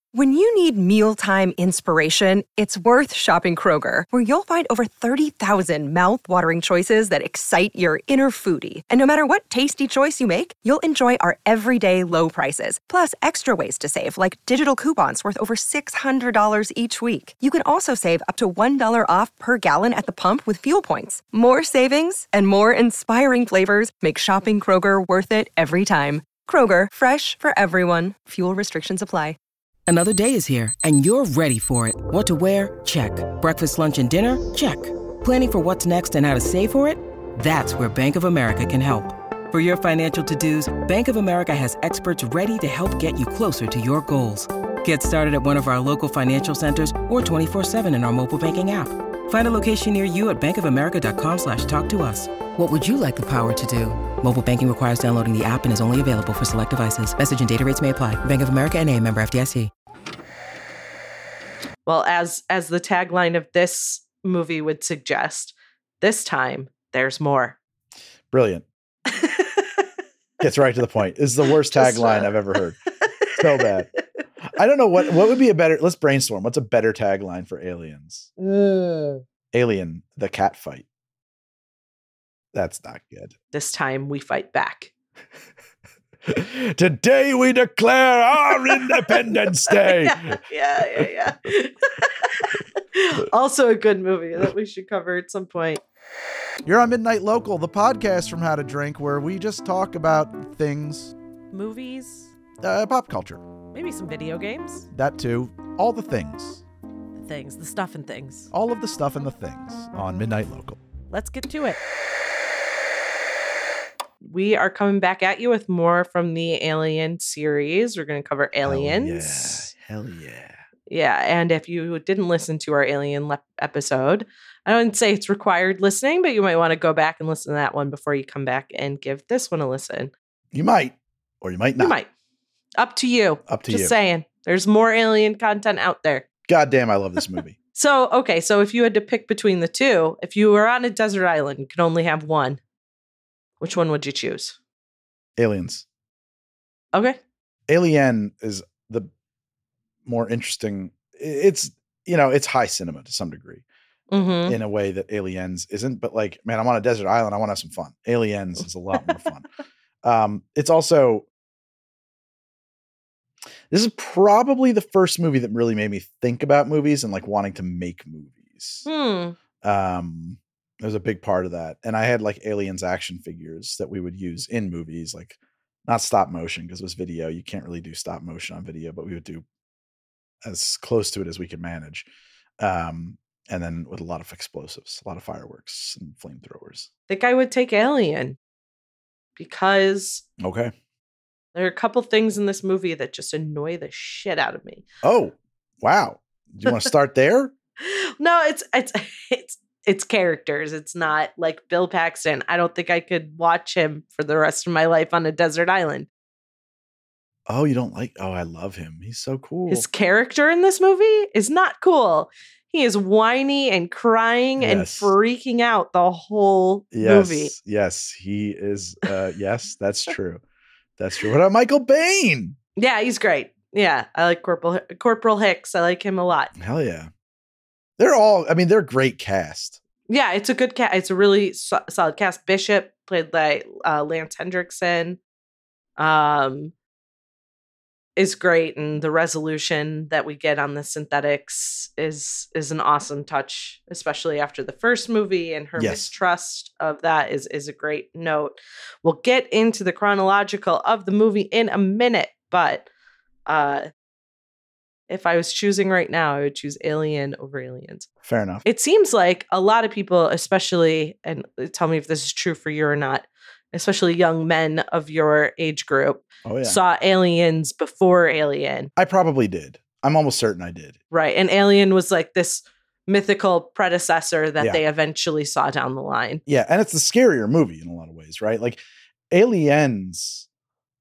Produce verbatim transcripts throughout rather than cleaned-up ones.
When you need mealtime inspiration, it's worth shopping Kroger, where you'll find over thirty thousand mouth-watering choices that excite your inner foodie. And no matter what tasty choice you make, you'll enjoy our everyday low prices, plus extra ways to save, like digital coupons worth over six hundred dollars each week. You can also save up to one dollar off per gallon at the pump with fuel points. More savings and more inspiring flavors make shopping Kroger worth it every time. Kroger, fresh for everyone. Fuel restrictions apply. Another day is here, and you're ready for it. What to wear? Check. Breakfast, lunch, and dinner? Check. Planning for what's next and how to save for it? That's where Bank of America can help. For your financial to-dos, Bank of America has experts ready to help get you closer to your goals. Get started at one of our local financial centers or twenty-four seven in our mobile banking app. Find a location near you at bankofamerica.com slash talk to us. What would you like the power to do? Mobile banking requires downloading the app and is only available for select devices. Message and data rates may apply. Bank of America N A, member F D I C. Well, as as the tagline of this movie would suggest, this time there's more. Brilliant. Gets right to the point. This is the worst tagline I've ever heard. So bad. I don't know what what would be a better. Let's brainstorm. What's a better tagline for Aliens? Mm. Alien, the cat fight. That's not good. This time we fight back. Today we declare our Independence Day. yeah, yeah, yeah. yeah. Also a good movie that we should cover at some point. You're on Midnight Local, the podcast from How to Drink, where we just talk about things. Movies. Uh, pop culture. Maybe some video games. That too. All the things. The things, the stuff and things. All of the stuff and the things on Midnight Local. Let's get to it. We are coming back at you with more from the Alien series. We're going to cover Aliens. Hell yeah. Hell yeah. Yeah, and if you didn't listen to our Alien le- episode, I don't say it's required listening, but you might want to go back and listen to that one before you come back and give this one a listen. You might, or you might not. You might. Up to you. Up to Just you. Just saying. There's more Alien content out there. God damn, I love this movie. So, okay, so if you had to pick between the two, if you were on a desert island, you could only have one. Which one would you choose? Aliens. Okay. Alien is the more interesting. It's, you know, it's high cinema to some degree Mm-hmm. in a way that Aliens isn't. But like, man, I'm on a desert island. I want to have some fun. Aliens is a lot more fun. Um, it's also, this is probably the first movie that really made me think about movies and like wanting to make movies. Hmm. Um, It was a big part of that. And I had like Aliens action figures that we would use in movies, like not stop motion because it was video. You can't really do stop motion on video, but we would do as close to it as we could manage. Um, and then with a lot of explosives, a lot of fireworks and flamethrowers. I think I would take Alien because Okay. there are a couple things in this movie that just annoy the shit out of me. Oh, wow. Do you want to start there? No, it's it's it's it's characters. It's not like Bill Paxton. I don't think I could watch him for the rest of my life on a desert island. Oh, you don't like, oh, I love him. He's so cool. His character in this movie is not cool. He is whiny and crying and Yes. freaking out the whole yes, movie. yes, he is. Uh, yes, that's true. That's true. What about Michael Biehn? Yeah, he's great. Yeah, I like Corporal Corporal Hicks. I like him a lot. Hell yeah. They're all, I mean, they're great cast. Yeah, it's a good cast. It's a really so- solid cast. Bishop, played by uh, Lance Hendrickson, um, is great, and the resolution that we get on the synthetics is is an awesome touch, especially after the first movie, and her Yes. mistrust of that is is a great note. We'll get into the chronological of the movie in a minute, but uh, if I was choosing right now, I would choose Alien over Aliens. Fair enough. It seems like a lot of people, especially, and tell me if this is true for you or not, especially young men of your age group, Oh, yeah. saw Aliens before Alien, I probably did. I'm almost certain I did. right? And Alien was like this mythical predecessor that Yeah. they eventually saw down the line. Yeah. And it's the scarier movie in a lot of ways, right? Like Aliens,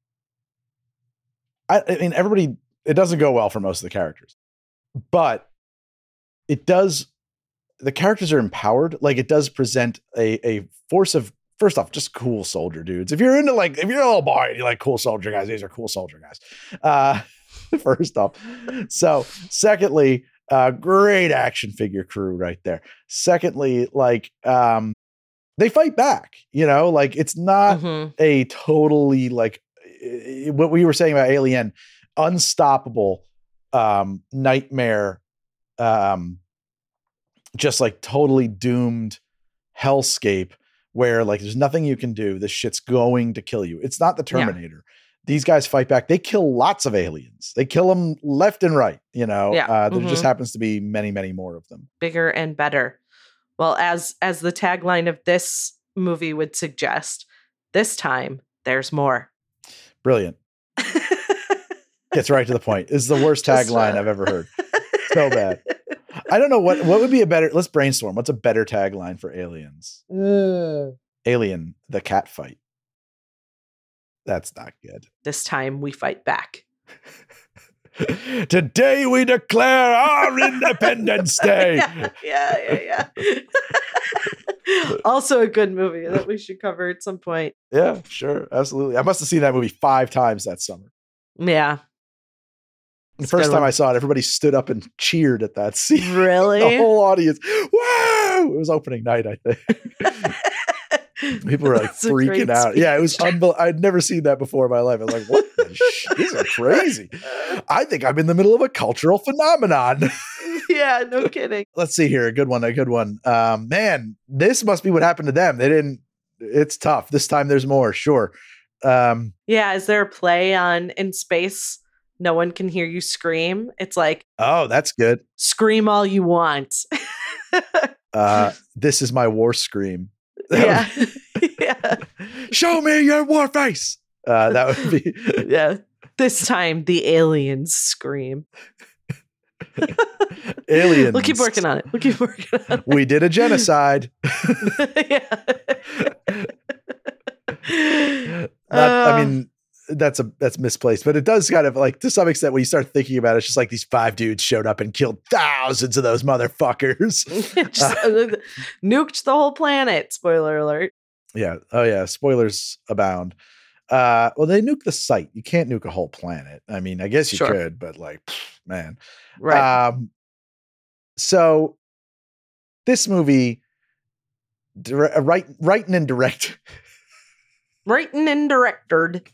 I, I mean, everybody, it doesn't go well for most of the characters, but it does, the characters are empowered. Like it does present a, a force of, first off, just cool soldier dudes. If you're into like, if you're a little boy and you like cool soldier guys, these are cool soldier guys. Uh, First off. So, secondly, uh, great action figure crew right there. Secondly, like, um, they fight back, you know, like it's not Mhm. a totally like eh, what we were saying about Alien, unstoppable um, nightmare, um, just like totally doomed hellscape where like there's nothing you can do. This shit's going to kill you. It's not the Yeah. Terminator. These guys fight back. They kill lots of aliens. They kill them left and right. You know, Yeah. uh, there just Mhm. happens to be many, many more of them. Bigger and better. Well, as as the tagline of this movie would suggest, this time there's more. Brilliant. Gets right to the point. This is the worst Just, tagline uh, I've ever heard. So bad. I don't know what what would be a better. Let's brainstorm. What's a better tagline for aliens? Alien, the cat fight. That's not good. This time we fight back. Today we declare our Independence Day. yeah, yeah, yeah. yeah. Also a good movie that we should cover at some point. Yeah, sure. Absolutely. I must have seen that movie five times that summer. Yeah. The It's a first good time one. I saw it, everybody stood up and cheered at that scene. Really? The whole audience. Whoa! It was opening night, I think. People were like That's a great freaking out. Yeah, it was speech. unbelievable. I'd never seen that before in my life. I was like, what the shit? These are crazy. I think I'm in the middle of a cultural phenomenon. Yeah, no kidding. Let's see here. A good one. A good one. Um, man, this must be what happened to them. They didn't, it's tough. This time there's more. Sure. Um, Yeah, is there a play on In Space? No one can hear you scream. It's like, oh, that's good. scream all you want. Uh, this is my war scream. yeah. yeah. Show me your war face. Uh, that would be Yeah. This time the aliens scream. aliens. We'll keep working on it. We'll keep working on We did a genocide. it. yeah. Not, I Uh, mean, that's a that's misplaced, but it does kind of like to some extent when you start thinking about it, it's just like these five dudes showed up and killed thousands of those motherfuckers. just, uh, nuked the whole planet. Spoiler alert. Yeah. Oh yeah. Spoilers abound. Uh, well, they nuke the site. You can't nuke a whole planet. I mean, I guess you Sure. could, but like, pff, man. Right. Um, so this movie, dire- uh, write, writing and direct. Written and directed.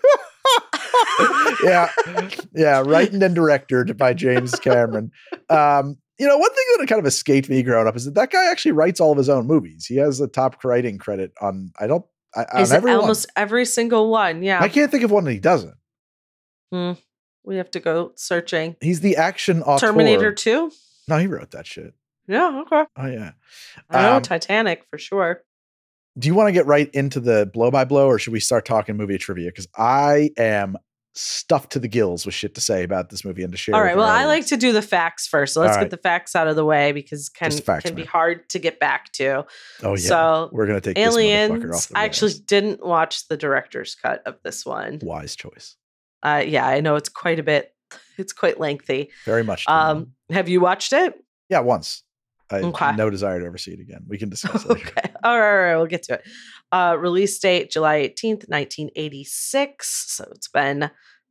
yeah, yeah, writing and directed by James Cameron. Um, you know, one thing that kind of escaped me growing up is that that guy actually writes all of his own movies. He has a top writing credit on. I don't. I, on Is it every one. almost every single one? Yeah. I can't think of one that he doesn't. Hmm. We have to go searching. He's the action auteur. Terminator two? No, he wrote that shit. Yeah, okay. Oh yeah. I know Um, Titanic for sure. Do you want to get right into the blow by blow, or should we start talking movie trivia? Because I am stuffed to the gills with shit to say about this movie and to share. All with right. our Well, I like audience. to do the facts first. So let's All right. get the facts out of the way because can Just facts, can be man. hard to get back to. Oh yeah. So We're gonna take this motherfucker Aliens. off the I actually rails. didn't watch the director's cut of this one. Wise choice. Uh, yeah, I know it's quite a bit. It's quite lengthy. Very much. so. Um, have you watched it? yeah, once. I Okay. have no desire to ever see it again. We can discuss it later. Okay. All right, all right. We'll get to it. Uh, release date July eighteenth, nineteen eighty-six. So it's been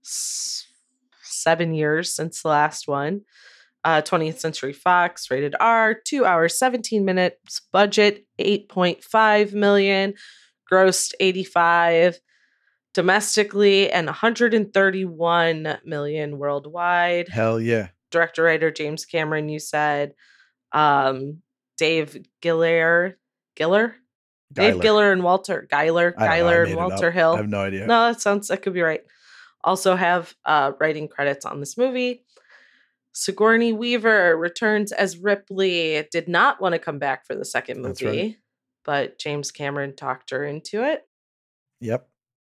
s- seven years since the last one. Uh, twentieth Century Fox, rated R, two hours, seventeen minutes, budget eight point five million, grossed eighty-five domestically and one hundred thirty-one million worldwide. Hell yeah. Director writer James Cameron, you said. Um, Dave Giller, Giller, Dave Geiler. Giller and Walter Geiler, I don't know, I Geiler made and it Walter up. Hill. I have no idea. No, that sounds that could be right. Also have uh, writing credits on this movie. Sigourney Weaver returns as Ripley. Did not want to come back for the second That's movie, right. but James Cameron talked her into it. Yep.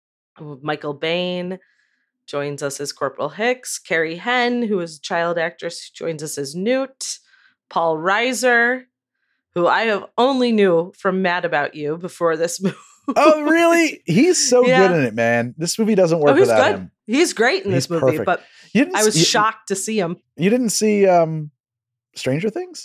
Michael Bain joins us as Corporal Hicks. Carrie Henn, who is a child actress, joins us as Newt. Paul Reiser, who I have only knew from Mad About You before this movie. Oh, really? He's so Yeah. good in it, man. This movie doesn't work Oh, he's without good. him. He's great in He's this movie, perfect. but You didn't I was you, shocked to see him. You didn't see um Stranger Things?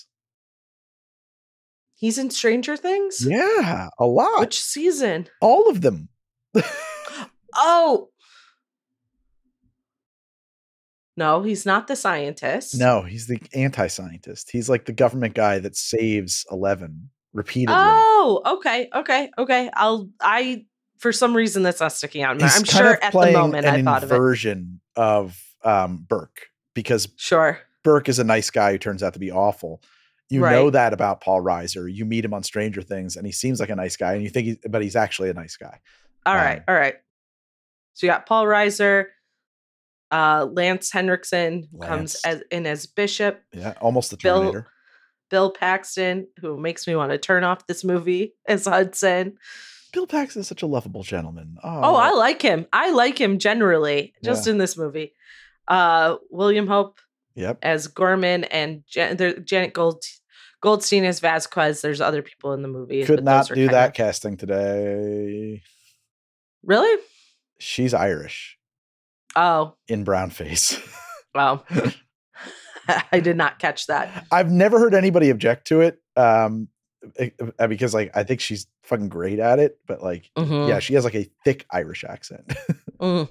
He's in Stranger Things? Yeah, a lot. Which season? All of them. Oh, No, he's not the scientist. No, he's the anti-scientist. He's like the government guy that saves Eleven repeatedly. Oh, okay, okay, okay. I'll. I for some reason that's not sticking out. He's I'm kind sure of at the playing moment an I thought of it. inversion of um, Burke, because Sure. Burke is a nice guy who turns out to be awful. You Right. know that about Paul Reiser. You meet him on Stranger Things, and he seems like a nice guy, and you think, he, but he's actually a nice guy. All Um, right, all right. So you got Paul Reiser, uh, Lance Henriksen, who comes Lance. as in as Bishop, Yeah, almost the Bill Terminator. Bill Paxton, who makes me want to turn off this movie as Hudson. Bill Paxton is such a lovable gentleman. Oh, Oh, I like him. I like him generally, just Yeah. in this movie. Uh, William Hope Yep. as Gorman and Jan- there- Janet Gold Goldstein as Vasquez. There's other people in the movie. Could but not those are do kind that of- casting today. Really? She's Irish Oh, in brown face. wow. I did not catch that. I've never heard anybody object to it. Um, eh, eh, because like I think she's fucking great at it, but like Mhm. yeah, she has like a thick Irish accent. Mm,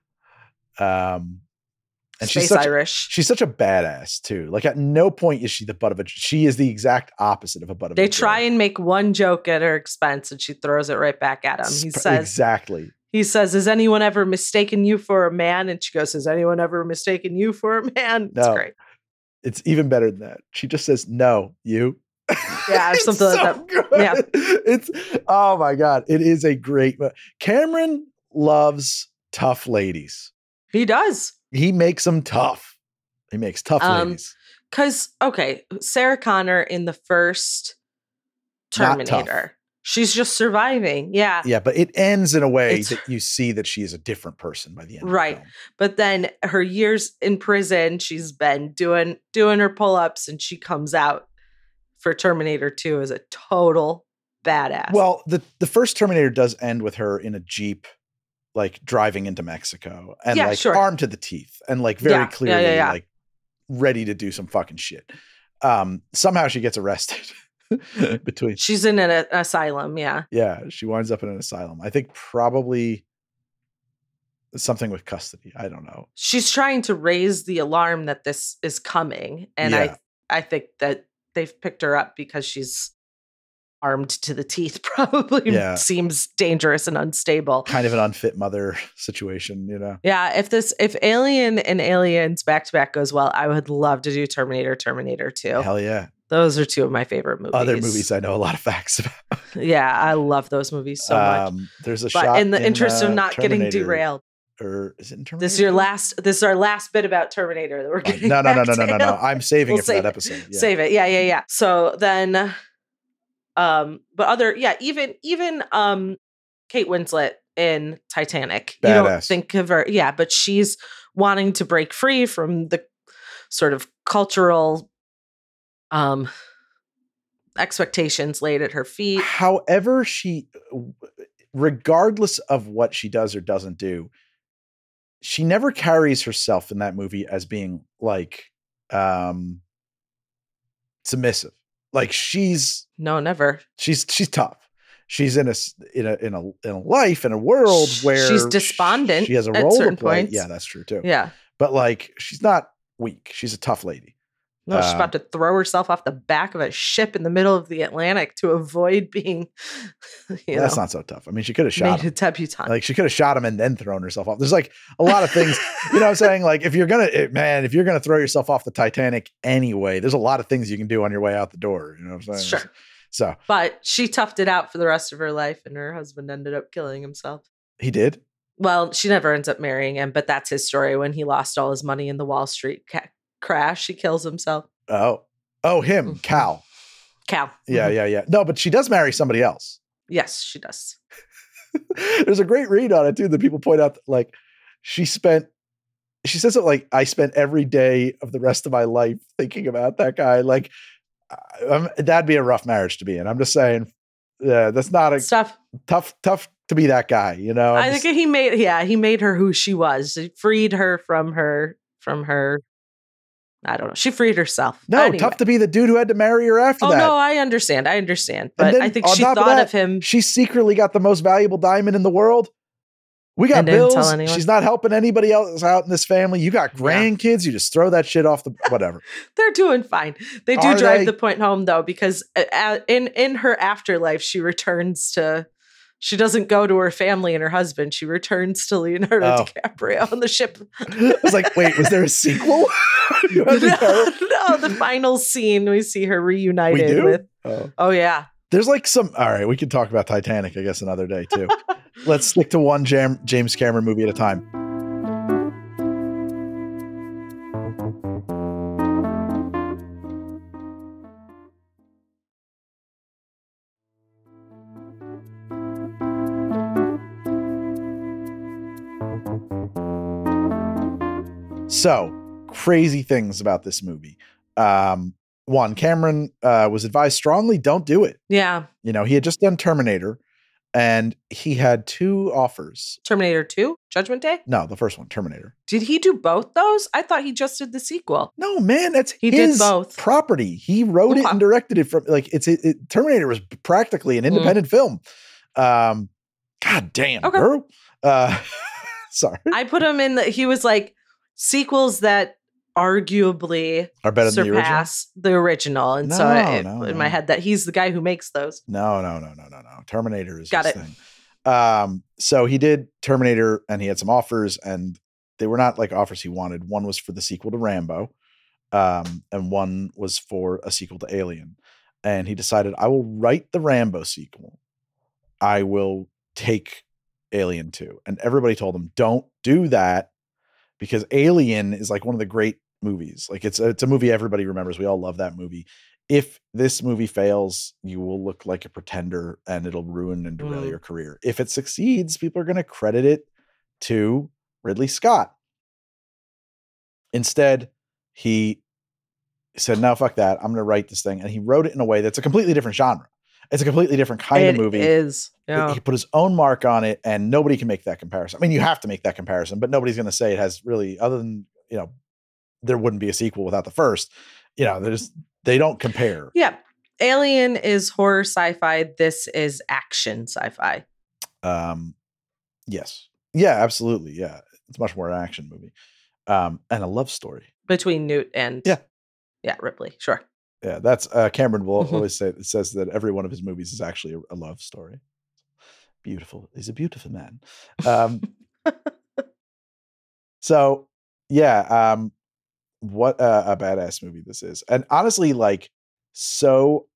um, and Space she's such Irish. she's such a badass too. Like at no point is she the butt of a. She is the exact opposite of a butt of a. They joke. try and make one joke at her expense, and she throws it right back at him. He Sp- says, exactly. "He says, has anyone ever mistaken you for a man?" And she goes, "Has anyone ever mistaken you for a man?" It's No. great. It's even better than that. She just says, "No, you." Yeah, or It's something like so that. good. Yeah. It's oh my god, it is a great. mo- Cameron loves tough ladies. He does. He makes them tough. He makes tough Um, ladies. Because, okay, Sarah Connor in the first Not tough. Terminator, she's just surviving. Yeah. Yeah, but it ends in a way It's- that you see that she is a different person by the end. Right. Of the film. But then her years in prison, she's been doing doing her pull-ups, and she comes out for Terminator two as a total badass. Well, the the first Terminator does end with her in a Jeep, like driving into Mexico and Yeah, like sure. armed to the teeth and like very Yeah, yeah, clearly yeah, yeah. like ready to do some fucking shit. Um, somehow she gets arrested between. she's in an, an asylum. Yeah. Yeah, she winds up in an asylum. I think probably something with custody. I don't know. She's trying to raise the alarm that this is coming. And Yeah. I I think that they've picked her up because she's armed to the teeth, probably Yeah. seems dangerous and unstable. Kind of an unfit mother situation, you know. Yeah, if this if Alien and Aliens back to back goes well, I would love to do Terminator, Terminator two. Hell yeah. Those are two of my favorite movies. Other movies I know a lot of facts about. Yeah, I love those movies so much. Um, there's a But shot in the interest uh, of not getting Terminator- derailed, Or is it in Terminator? this is your two? last this is our last bit about Terminator that we're Fine. getting. No, no, no, back no, no, to no, no. Alien. I'm saving We'll it for save that it. episode. Yeah. Save it. Yeah, yeah, yeah. So then um but other yeah, even even um Kate Winslet in Titanic. You don't Badass. think of her. Yeah, but she's wanting to break free from the sort of cultural um expectations laid at her feet. However, she, regardless of what she does or doesn't do, she never carries herself in that movie as being like um submissive. Like she's No, never. she's she's tough. She's in a s- in a in a in a life in a world Sh- where she's despondent She has a at role to certain play. points. Yeah, that's true too. Yeah. But like she's not weak. She's a tough lady. No, she's Um, about to throw herself off the back of a ship in the middle of the Atlantic to avoid being, you That's know, not so tough. I mean, she could have shot made him. a debutante. Like she could have shot him and then thrown herself off. There's like a lot of things, you know what I'm saying? Like if you're going to, man, if you're going to throw yourself off the Titanic anyway, there's a lot of things you can do on your way out the door. You know what I'm saying? Sure. So But she toughed it out for the rest of her life, and her husband ended up killing himself. he did. Well, she never ends up marrying him, but that's his story. When he lost all his money in the Wall Street ca- crash, he kills himself. Oh, oh, him, Mhm. Cal. Cal. Yeah, Mhm. yeah, yeah. No, but she does marry somebody else. Yes, she does. There's a great read on it too that people point out that like she spent, she says it like, I spent every day of the rest of my life thinking about that guy. Like I- um, that'd be a rough marriage to be in. I'm just saying, yeah, that's not a Stuff. tough, tough to be that guy, you know? I'm I just- think he made, yeah, he made her who she was. He freed her from her, from her. I don't know. She freed herself. no, Anyway. tough to be the dude who had to marry her after Oh that. no, I understand. I understand. But then I think on she top of thought that, of him. She secretly got the most valuable diamond in the world. We got And didn't tell bills. anyone? She's not helping anybody else out in this family. You got grandkids. You just throw that shit off the whatever. They're doing fine. They do Are drive they? the point home though, because uh, uh, in in her afterlife, she returns to. She doesn't go to her family and her husband. She returns to Leonardo Oh. DiCaprio on the ship. I was like, wait, was there a sequel? You no, had to go- no, the final scene we see her reunited we do? with. Oh. Oh yeah, There's like some. All right, we could talk about Titanic, I guess, another day too. Let's stick to one Jam- James Cameron movie at a time. So, crazy things about this movie. Um, one, Cameron uh, was advised strongly, don't do it. yeah. You know, he had just done Terminator, and he had two offers. Terminator two, Judgment Day. No, the first one, Terminator. Did he do both those? I thought he just did the sequel. No, man, that's He did his both. property. He wrote it Okay. and directed it from like it's it, it- Terminator was practically an Mm. independent film. Um, God damn, Okay. girl. Uh, sorry, I put him in the. He was like sequels that arguably are better than the original. surpass the original, and so No, I, no, in no. my head that he's the guy who makes those. No, no, no, no, no, no. Terminator is Got his it. thing. Um, so he did Terminator, and he had some offers, and they were not like offers he wanted. One was for the sequel to Rambo, um, and one was for a sequel to Alien. And he decided, I will write the Rambo sequel. I will take Alien two. And everybody told him, don't do that, because Alien is like one of the great movies. Like it's a, it's a movie everybody remembers. We all love that movie. If this movie fails, you will look like a pretender and it'll ruin and derail Mm. your career. If it succeeds, people are going to credit it to Ridley Scott. Instead, he said, no, fuck that. I'm going to write this thing. And he wrote it in a way that's a completely different genre. It's a completely different kind It of movie. is. He- Yeah. He put his own mark on it, and nobody can make that comparison. I mean, you have to make that comparison, but nobody's going to say it has really, other than, you know, there wouldn't be a sequel without the first. You know, there's, they don't compare. Yeah. Alien is horror sci-fi. This is action sci-fi. Um, yes. Yeah, absolutely. Yeah. It's much more an action movie. Um, and a love story. Between Newt and Yeah. yeah, Ripley. Sure. Yeah. That's, uh, Cameron will Mhm. always say, it says that every one of his movies is actually a, a love story. Beautiful. He's a beautiful man. Um, so yeah, um, what a, a badass movie this is. And honestly, like, so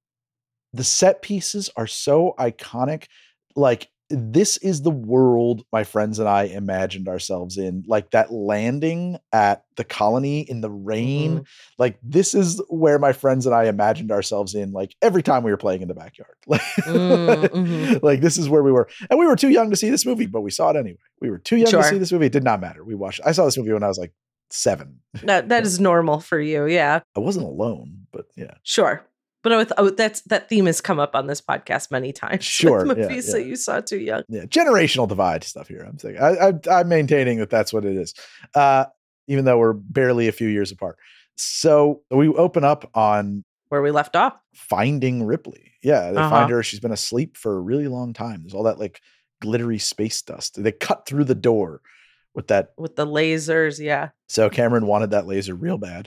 the set pieces are so iconic. Like, this is the world my friends and I imagined ourselves in. Like that landing at the colony in the rain. Mhm. Like, this is where my friends and I imagined ourselves in, like, every time we were playing in the backyard. Like, Mm, mhm. like this is where we were. And we were too young to see this movie, but we saw it anyway. We were too young Sure. to see this movie. It did not matter. We watched, I saw this movie when I was like seven. That that is normal for you. Yeah. I wasn't alone, but yeah. Sure. But with, oh, that's that theme has come up on this podcast many times. with Sure, yeah, movies yeah. that you saw too young. Yeah, generational divide stuff here. I'm saying I, I, I'm maintaining that that's what it is, uh, even though we're barely a few years apart. So we open up on Where we left off. finding Ripley. Yeah, they Uh-huh. find her. She's been asleep for a really long time. There's all that like glittery space dust. They cut through the door with that. With the lasers, yeah. So Cameron wanted that laser real bad.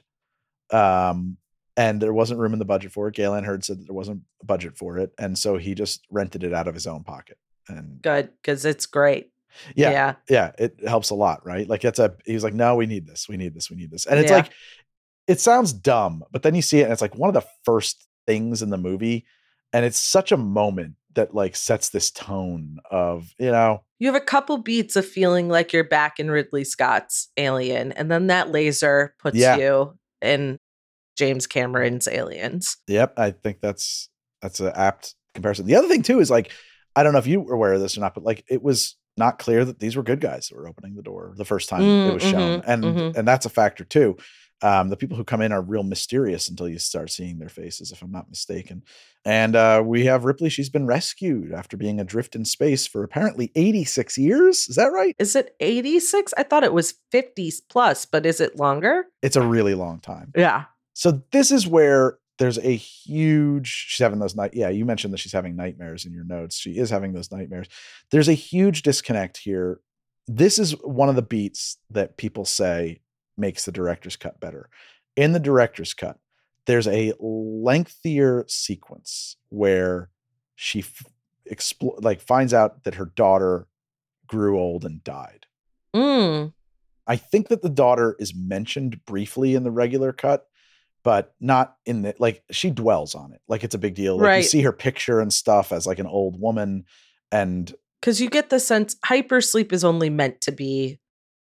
Um, and there wasn't room in the budget for it. Galen Hurd said that there wasn't a budget for it. And so he just rented it out of his own pocket. And Good, because it's great. yeah, Yeah. yeah, it helps a lot, right? Like that's a, he was like, no, we need this. We need this. We need this. And it's Yeah. like, it sounds dumb, but then you see it and it's like one of the first things in the movie. And it's such a moment that like sets this tone of, you know, You have a couple beats of feeling like you're back in Ridley Scott's Alien, and then that laser puts Yeah. you in James Cameron's Aliens. yep, I think that's, that's an apt comparison. The other thing too is like, I don't know if you were aware of this or not, but like it was not clear that these were good guys that were opening the door the first time Mm, it was shown. mhm, And, mhm. and that's a factor too. Um, the people who come in are real mysterious until you start seeing their faces, if I'm not mistaken. And uh, we have Ripley. She's been rescued after being adrift in space for apparently eighty-six years. Is that right? Is it eighty-six? I thought it was fifty plus, but is it longer? It's a really long time. Yeah. So this is where there's a huge, she's having those night. Yeah. You mentioned that she's having nightmares in your notes. She is having those nightmares. There's a huge disconnect here this is one of the beats that people say makes the director's cut better. In the director's cut, there's a lengthier sequence where she f- expl- like finds out that her daughter grew old and died. Mm. I think that the daughter is mentioned briefly in the regular cut, but not in the, like, she dwells on it. Like, it's a big deal. Like, Right. you see her picture and stuff as like an old woman, and Because you get the sense hypersleep is only meant to be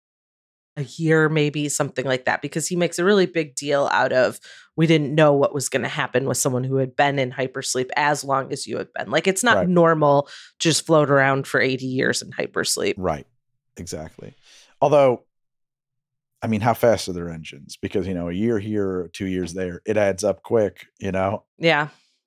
a year, maybe something like that, because he makes a really big deal out of, we didn't know what was going to happen with someone who had been in hypersleep as long as you had been. Like, it's not Right. normal just float around for eighty years in hypersleep. right. Exactly. Although, I mean, how fast are their engines? Because, you know, a year here or two years there, it adds up quick, you know? Yeah.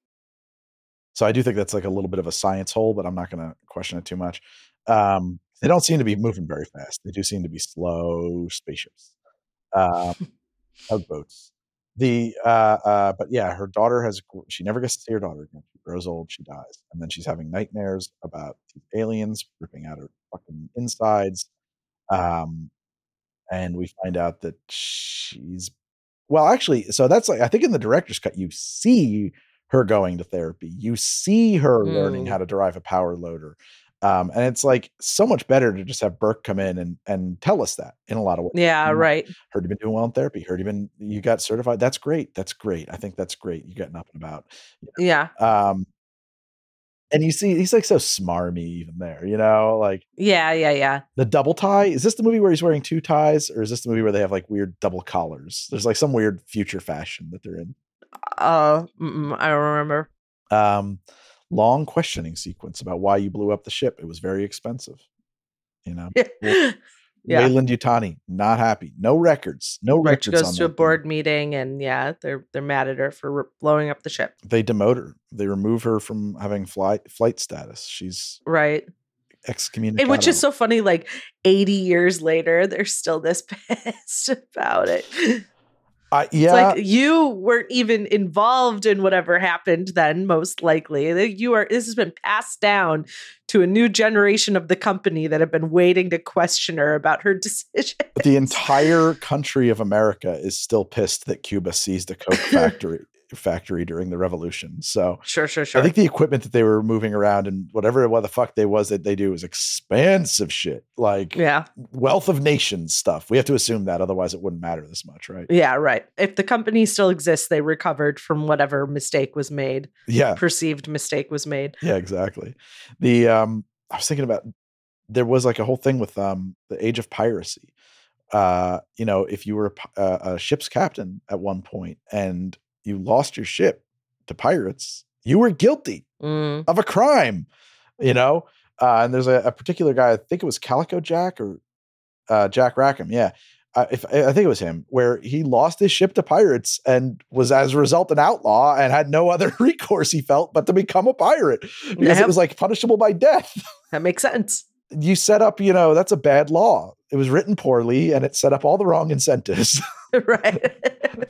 So I do think that's like a little bit of a science hole, but I'm not going to question it too much. Um, they don't seem to be moving very fast. They do seem to be slow spaceships, um, tugboats. The uh, uh, but yeah, her daughter has. gr- She never gets to see her daughter again. She grows old, she dies, and then she's having nightmares about these aliens ripping out her fucking insides. Um, and we find out that she's well, actually, so that's like, I think in the director's cut, you see her going to therapy. You see her learning how Mm. to drive a power loader. Um, and it's like so much better to just have Burke come in and and tell us that in a lot of ways. Yeah, You know, right. heard you've been doing well in therapy. Heard you've been you got certified. That's great. That's great. I think that's great. You getting up and about. Yeah. Um, and you see he's like so smarmy even there, you know, like Yeah, yeah, yeah. the double tie. Is this the movie where he's wearing two ties, or is this the movie where they have like weird double collars? There's like some weird future fashion that they're in. Uh, mm-mm, I don't remember. Um, long questioning sequence about why you blew up the ship. It was very expensive. You know, Well, Yeah. Wayland Yutani not happy. No records. No Right. records. She goes on to a that thing. board meeting and yeah, they're they're mad at her for re- blowing up the ship. They demote her. They remove her from having flight flight status. She's Right. excommunicado. And which is so funny, like eighty years later, they're still this pissed about it. Uh, It's yeah, like you weren't even involved in whatever happened then, most likely. Like, you are this has been passed down to a new generation of the company that have been waiting to question her about her decision. the entire country of America is still pissed that Cuba seized a coke factory factory during the revolution. So Sure, sure, sure. I think the equipment that they were moving around and whatever what the fuck they was that they do is expansive shit, like yeah. wealth of nations stuff. We have to assume that, otherwise it wouldn't matter this much, right? Yeah, right. If the company still exists, they recovered from whatever mistake was made, Yeah, perceived mistake was made. yeah, exactly. The um, I was thinking about there was like a whole thing with um the age of piracy. Uh, you know, if you were a, pi- uh, a ship's captain at one point and you lost your ship to pirates, you were guilty Mm. of a crime, you know? Uh, and there's a, a particular guy, I think it was Calico Jack or uh, Jack Rackham. Yeah. Uh, if I I think it was him, where he lost his ship to pirates and was as a result an outlaw and had no other recourse he felt but to become a pirate because Yep. it was like punishable by death. That makes sense. You set up, you know, that's a bad law. It was written poorly and it set up all the wrong incentives. Right.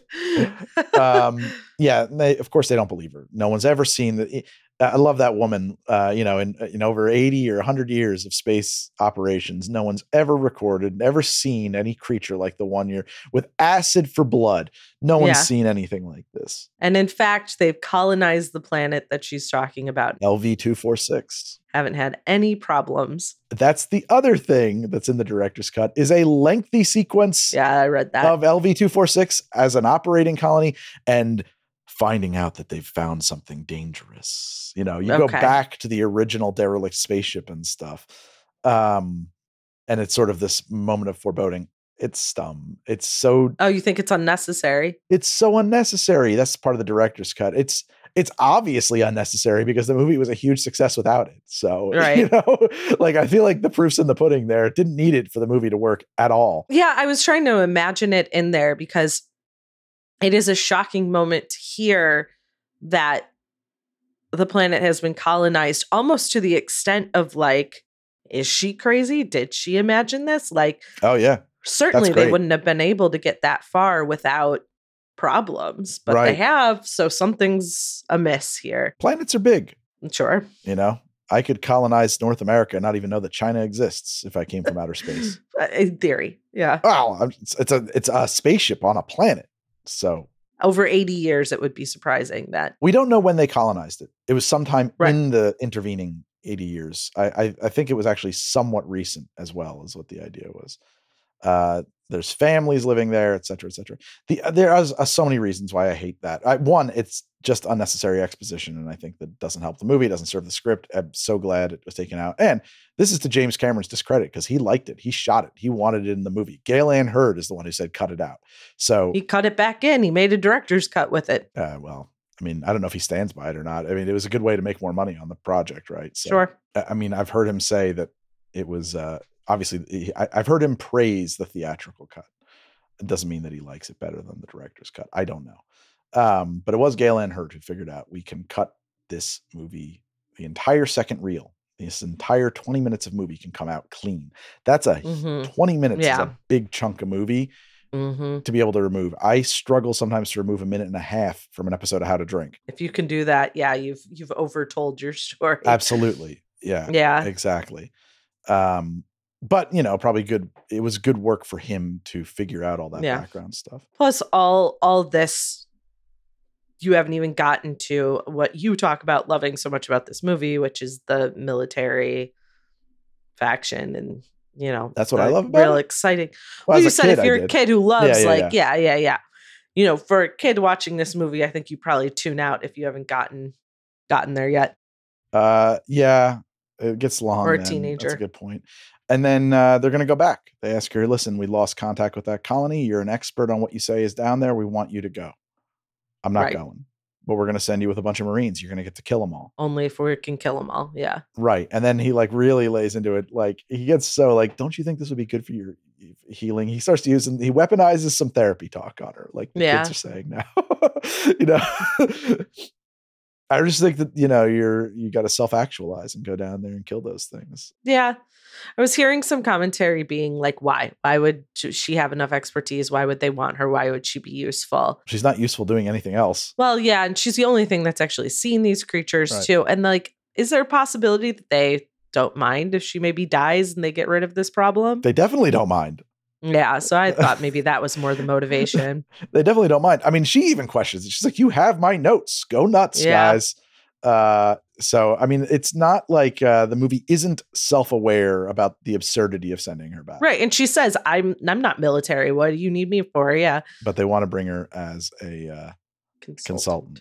um, yeah, and they, of course they don't believe her. No one's ever seen that. I love that woman. Uh, you know, in in over eighty or a hundred years of space operations, no one's ever recorded, never seen any creature like the one year with acid for blood. No one's Yeah. seen anything like this. And in fact, they've colonized the planet that she's talking about. L V two forty-six. Haven't had any problems. That's the other thing that's in the director's cut is a lengthy sequence Yeah, I read that. of L V two forty-six as an operating colony and finding out that they've found something dangerous. You know, you go Okay. back to the original derelict spaceship and stuff. Um, and it's sort of this moment of foreboding. It's dumb. It's so Oh, you think it's unnecessary? it's so unnecessary. That's part of the director's cut. It's it's obviously unnecessary because the movie was a huge success without it. So, Right. you know, like I feel like the proof's in the pudding there. It didn't need it for the movie to work at all. Yeah, I was trying to imagine it in there because it is a shocking moment to hear that the planet has been colonized almost to the extent of like, is she crazy? Did she imagine this? Like, Oh yeah. certainly That's they great. wouldn't have been able to get that far without problems, but they Right. have. So something's amiss here. Planets are big, Sure. you know. I could colonize North America and not even know that China exists if I came from outer space. In theory, yeah. Oh, it's, it's a it's a spaceship on a planet. So over eighty years, it would be surprising that we don't know when they colonized it. It was sometime Right. in the intervening eighty years. I, I I think it was actually somewhat recent as well, is what the idea was. Uh, there's families living there, et cetera, et cetera. The, there are uh, so many reasons why I hate that. I, one, it's just unnecessary exposition, and I think that doesn't help the movie. It doesn't serve the script. I'm so glad it was taken out. And this is to James Cameron's discredit because he liked it. He shot it. He wanted it in the movie. Gale Ann Hurd is the one who said cut it out. So he cut it back in. He made a director's cut with it. Uh, well, I mean, I don't know if he stands by it or not. I mean, it was a good way to make more money on the project, right? So, Sure. I mean, I've heard him say that it was uh, obviously, I, I've heard him praise the theatrical cut. It doesn't mean that he likes it better than the director's cut. I don't know. Um, but it was Gale Ann Hurd who figured out we can cut this movie, the entire second reel, this entire twenty minutes of movie can come out clean. That's a Mhm. twenty minutes Yeah. is a big chunk of movie hmm to be able to remove. I struggle sometimes to remove a minute and a half from an episode of How to Drink. If you can do that, yeah, you've you've overtold your story. Absolutely. Yeah. Yeah. Exactly. Um, but you know, probably good. It was good work for him to figure out all that Yeah. background stuff. Plus, all all this, you haven't even gotten to what you talk about loving so much about this movie, which is the military faction, and you know That's what I the love about real it? exciting. Well, Well, as you a said kid, if I you're a did. kid who loves, yeah, like, yeah, yeah, yeah, you know, for a kid watching this movie, I think you probably tune out if you haven't gotten gotten there yet. Uh, yeah, it gets long. Or a then. teenager. That's a good point. And then uh, they're going to go back. They ask her, listen, we lost contact with that colony. You're an expert on what you say is down there. We want you to go. I'm not Right. going, but we're going to send you with a bunch of Marines. You're going to get to kill them all. Only if we can kill them all. Yeah. Right. And then he like really lays into it. Like he gets so like, don't you think this would be good for your healing? He starts to use, he weaponizes some therapy talk on her. Like the Yeah. kids are saying now, you know, I just think that, you know, you're, you got to self-actualize and go down there and kill those things. Yeah. I was hearing some commentary being like, why? Why would sh- she have enough expertise? Why would they want her? Why would she be useful? She's not useful doing anything else. Well, yeah. And she's the only thing that's actually seen these creatures Right. too. And like, is there a possibility that they don't mind if she maybe dies and they get rid of this problem? They definitely don't mind. Yeah. So I thought maybe that was more the motivation. They definitely don't mind. I mean, she even questions it. She's like, you have my notes. Go nuts, Yeah. guys. Uh, so, I mean, it's not like uh, the movie isn't self-aware about the absurdity of sending her back. Right. And she says, I'm I'm not military. What do you need me for? Yeah. But they want to bring her as a uh, Consultant. consultant.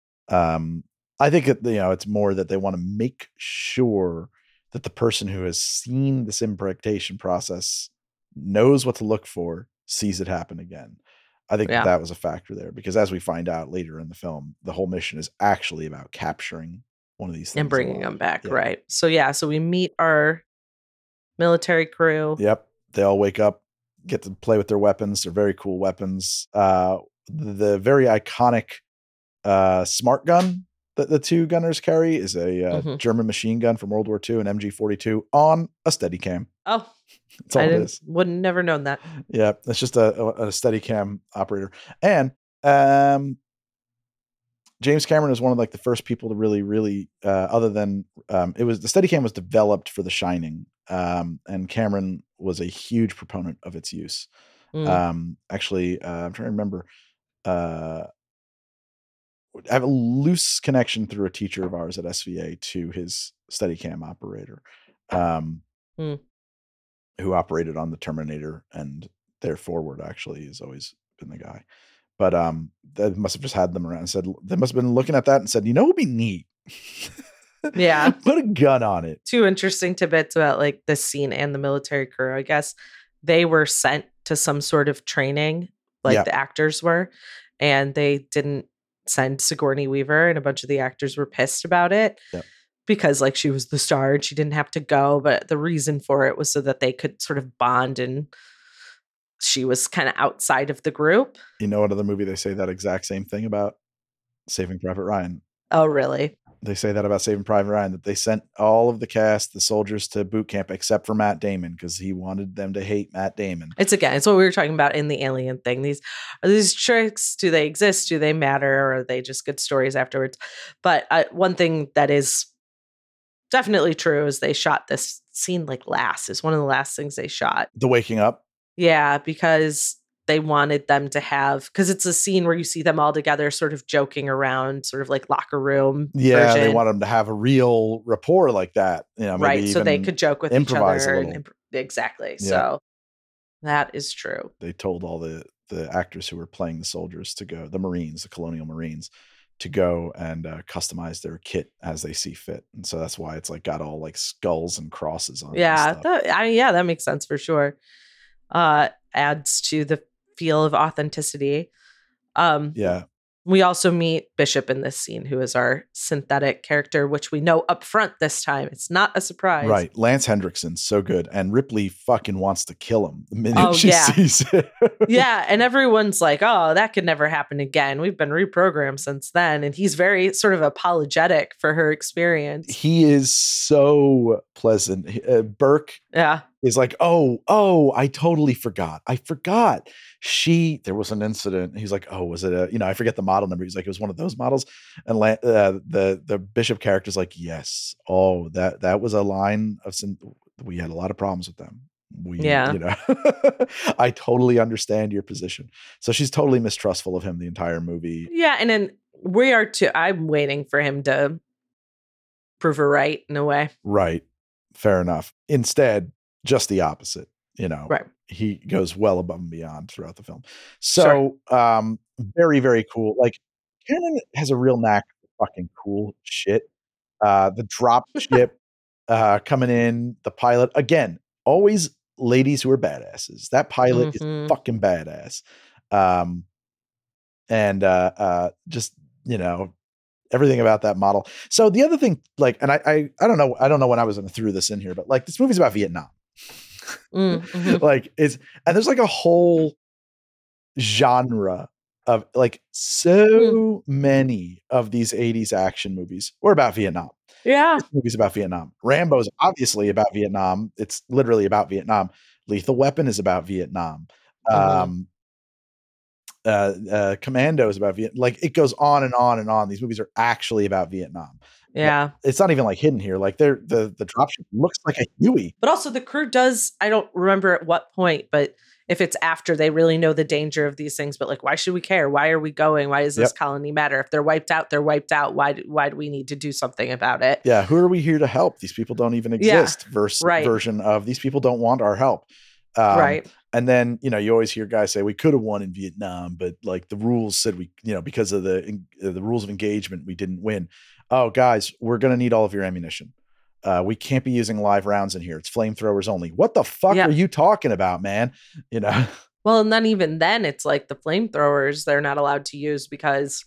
Um, I think, it, you know, it's more that they want to make sure that the person who has seen this impregnation process knows what to look for, sees it happen again. I think Yeah. that, that was a factor there because as we find out later in the film, the whole mission is actually about capturing one of these things And bringing alive. them back. Yeah. Right. So yeah. So we meet our military crew. Yep. They all wake up, get to play with their weapons. They're very cool weapons. Uh, the, the very iconic uh, smart gun that the two gunners carry is a uh, Mhm. German machine gun from World War Two, an M G forty-two on a Steadicam. Oh, That's all I it didn't, is. wouldn't never known that. Yeah, it's just a, a, a Steadicam operator. And um, James Cameron is one of like the first people to really, really, uh, other than um, it was the Steadicam was developed for The Shining, um, and Cameron was a huge proponent of its use. Mm. Um, actually, uh, I'm trying to remember. Uh, I have a loose connection through a teacher of ours at S V A to his Steadicam operator, um, Hmm. who operated on the Terminator, and their forward actually has always been the guy. But um, they must have just had them around and said they must have been looking at that and said, you know, it'd be neat. Yeah. Put a gun on it. Two interesting tidbits about like this scene and the military crew. I guess they were sent to some sort of training, like Yeah. the actors were, and they didn't send Sigourney Weaver, and a bunch of the actors were pissed about it. Yep. Because like she was the star and she didn't have to go, but the reason for it was so that they could sort of bond, and she was kind of outside of the group. You know what other movie they say that exact same thing about? Saving Private Ryan. Oh, really? They say that about Saving Private Ryan, that they sent all of the cast, the soldiers, to boot camp except for Matt Damon because he wanted them to hate Matt Damon. It's again, it's what we were talking about in the alien thing. These are these tricks. Do they exist? Do they matter? Or are they just good stories afterwards? But uh, one thing that is definitely true is they shot this scene like last. Is one of the last things they shot. The waking up. Yeah, because they wanted them to have, because it's a scene where you see them all together sort of joking around, sort of like locker room Yeah, version. they want them to have a real rapport like that. You know, maybe right, so they even could joke with each improvise a other. little. And imp- exactly. Yeah. So that is true. They told all the the actors who were playing the soldiers to go, the Marines, the Colonial Marines, to go and uh, customize their kit as they see fit. And so that's why it's like got all like skulls and crosses on it. and Yeah, stuff. that, I, yeah, that makes sense for sure. Uh, adds to the feel of authenticity. Um, Yeah. We also meet Bishop in this scene, who is our synthetic character, which we know up front this time. It's not a surprise. Right. Lance Hendrickson, so good. And Ripley fucking wants to kill him the minute Oh, she yeah. sees it. Yeah, and everyone's like, oh, that could never happen again. We've been reprogrammed since then. And he's very sort of apologetic for her experience. He is so pleasant. He- Uh, Burke Yeah. is like, oh, oh, I totally forgot. I forgot. She, there was an incident. He's like, oh, was it a, you know, I forget the model number. He's like, it was one of those models. And La- uh, the the Bishop character's like, yes. Oh, that that was a line of some, we had a lot of problems with them. We, Yeah. you know, I totally understand your position. So she's totally mistrustful of him the entire movie. Yeah, and then we are too. I'm waiting for him to prove her right in a way. Right. Fair enough. Instead, just the opposite. You know, Right. he goes well above and beyond throughout the film. So, um, very, very cool. Like, Cannon has a real knack for fucking cool shit. Uh, the drop ship uh, coming in, the pilot, again, always ladies who are badasses. That pilot Mhm. is fucking badass. Um, and uh, uh, just, you know, everything about that model. So the other thing, like, and I, I, I don't know, I don't know when I was going to throw this in here, but like, this movie's about Vietnam. Mm, mhm. Like, it's, and there's like a whole genre of like so many of these eighties action movies were about Vietnam. Yeah. This movie's about Vietnam. Rambo's obviously about Vietnam. It's literally about Vietnam. Lethal Weapon is about Vietnam. Mhm. Um, uh, uh, Commando is about Vietnam. Like, it goes on and on and on. These movies are actually about Vietnam. Yeah. It's not even like hidden here. Like, they're the the dropship looks like a Huey. But also the crew does, I don't remember at what point, but if it's after they really know the danger of these things, but like, why should we care? Why are we going? Why does this Yep. colony matter? If they're wiped out, they're wiped out. Why do, why do we need to do something about it? Yeah, who are we here to help? These people don't even Yeah, exist. Verse right. version of these people don't want our help. Um, Right. And then, you know, you always hear guys say we could have won in Vietnam, but like the rules said we, you know, because of the en- uh, the rules of engagement, we didn't win. Oh, guys, we're gonna need all of your ammunition. Uh, we can't be using live rounds in here. It's flamethrowers only. What the fuck Yeah. are you talking about, man? You know, Well, and then even then, it's like the flamethrowers they're not allowed to use because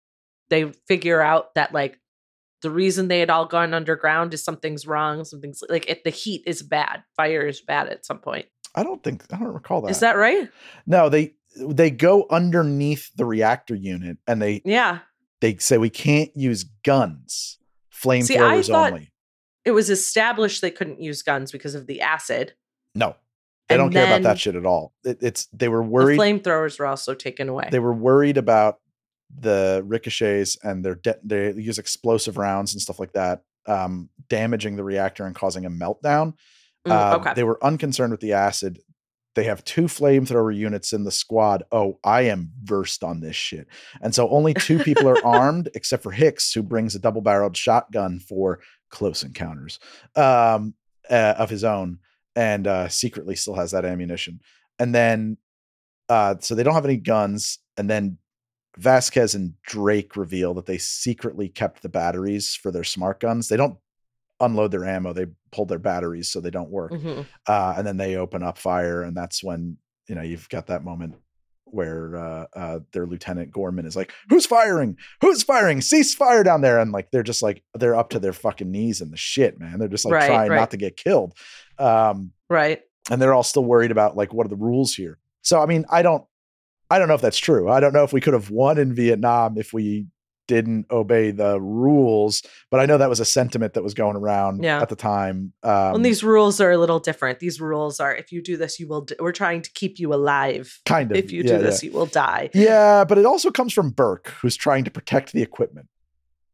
they figure out that like the reason they had all gone underground is something's wrong. Something's like it, the heat is bad. Fire is bad at some point. I don't think I don't recall that. Is that right? No, they they go underneath the reactor unit and they Yeah. they say we can't use guns. See, I Flamethrowers thought only. it was established they couldn't use guns because of the acid. No, they And don't care about then that shit at all. It, it's they were The worried. flamethrowers were also taken away. They were worried about the ricochets and their de- they use explosive rounds and stuff like that, um, damaging the reactor and causing a meltdown. Mm, Um, okay. They were unconcerned with the acid. They have two flamethrower units in the squad. Oh, I am versed on this shit. And so only two people are armed, except for Hicks, who brings a double-barreled shotgun for close encounters um, uh, of his own, and uh, secretly still has that ammunition. And then, uh, so they don't have any guns. And then Vasquez and Drake reveal that they secretly kept the batteries for their smart guns. They don't unload their ammo. They pulled their batteries so they don't work. Mhm. Uh, and then they open up fire. And that's when, you know, you've got that moment where uh, uh, their Lieutenant Gorman is like, who's firing? Who's firing? Cease fire down there. And like, they're just like, they're up to their fucking knees in the shit, man. They're just like Right, trying right. not to get killed. Um, Right. and they're all still worried about like, what are the rules here? So, I mean, I don't, I don't know if that's true. I don't know if we could have won in Vietnam if we didn't obey the rules, but I know that was a sentiment that was going around Yeah. at the time. Um, Well, and these rules are a little different. These rules are if you do this, you will. D- we're trying to keep you alive. kind of. If you yeah, do this, yeah. you will die. Yeah, but it also comes from Burke, who's trying to protect the equipment.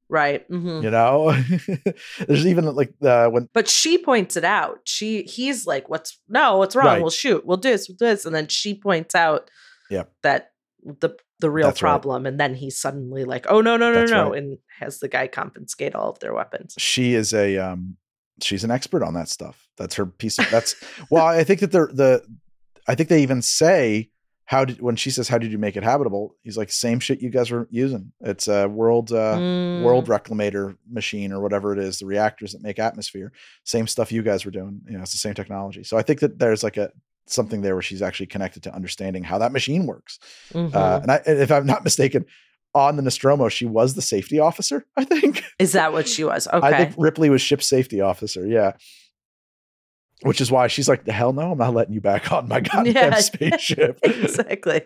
Right. Mm-hmm. You know, there's even like the when, but she points it out. She, he's like, "What's no? What's wrong? Right. We'll shoot. We'll do this. We'll do this." And then she points out, Yep. that the the real That's right. problem, and then he's suddenly like, "Oh no, no, no, That's no!" right. and has the guy confiscate all of their weapons. she is a um, she's an expert on that stuff. That's her piece of that's. Well, I think that the the I think they even say how did when she says how did you make it habitable? He's like same shit you guys were using. It's a world uh, Mm. world reclamator machine or whatever it is. The reactors that make atmosphere. Same stuff you guys were doing. You know, it's the same technology. So I think that there's like a something there where she's actually connected to understanding how that machine works. Mhm. Uh, and I, and if I'm not mistaken, on the Nostromo, she was the safety officer. I think. Is that what she was? Okay. I think Ripley was ship safety officer. Yeah. Which is why she's like, the hell no, I'm not letting you back on my goddamn Yeah. spaceship. Exactly.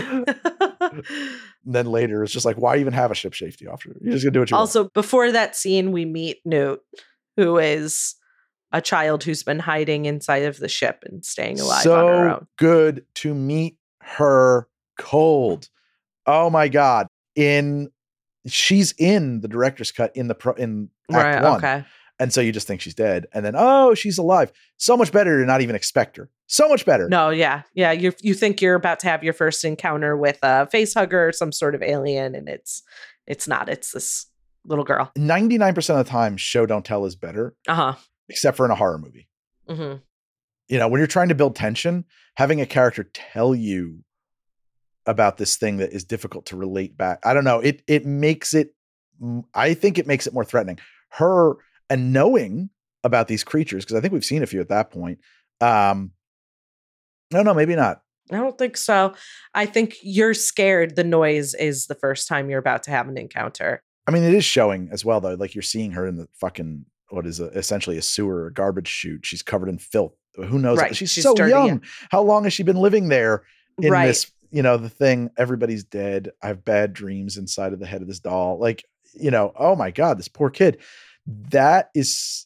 And then later, it's just like, why even have a ship safety officer? You're just gonna do what you Also, before that scene, we meet Newt, who is a child who's been hiding inside of the ship and staying want. alive So on her own. good to meet her cold. Oh my god! In she's in the director's cut in the pro in Act Right. One. Okay. And so you just think she's dead. And then, oh, she's alive. So much better to not even expect her. So much better. No. Yeah. Yeah. You you think you're about to have your first encounter with a face hugger or some sort of alien, and it's it's not. It's this little girl. ninety-nine percent of the time, show don't tell is better, Uh huh. except for in a horror movie. hmm You know, when you're trying to build tension, having a character tell you about this thing that is difficult to relate back. I don't know. It it makes it, I think it makes it more threatening. Her and knowing about these creatures, because I think we've seen a few at that point. Um, no, no, maybe not. I don't think so. I think you're scared. The noise is the first time you're about to have an encounter. I mean, it is showing as well, though. Like you're seeing her in the fucking, what is a, essentially a sewer, a garbage chute. She's covered in filth. Who knows? Right. She's, She's so dirty, young. yeah. How long has she been living there in Right. this, you know, the thing, everybody's dead. I have bad dreams inside of the head of this doll. Like, you know, oh my God, this poor kid. That is,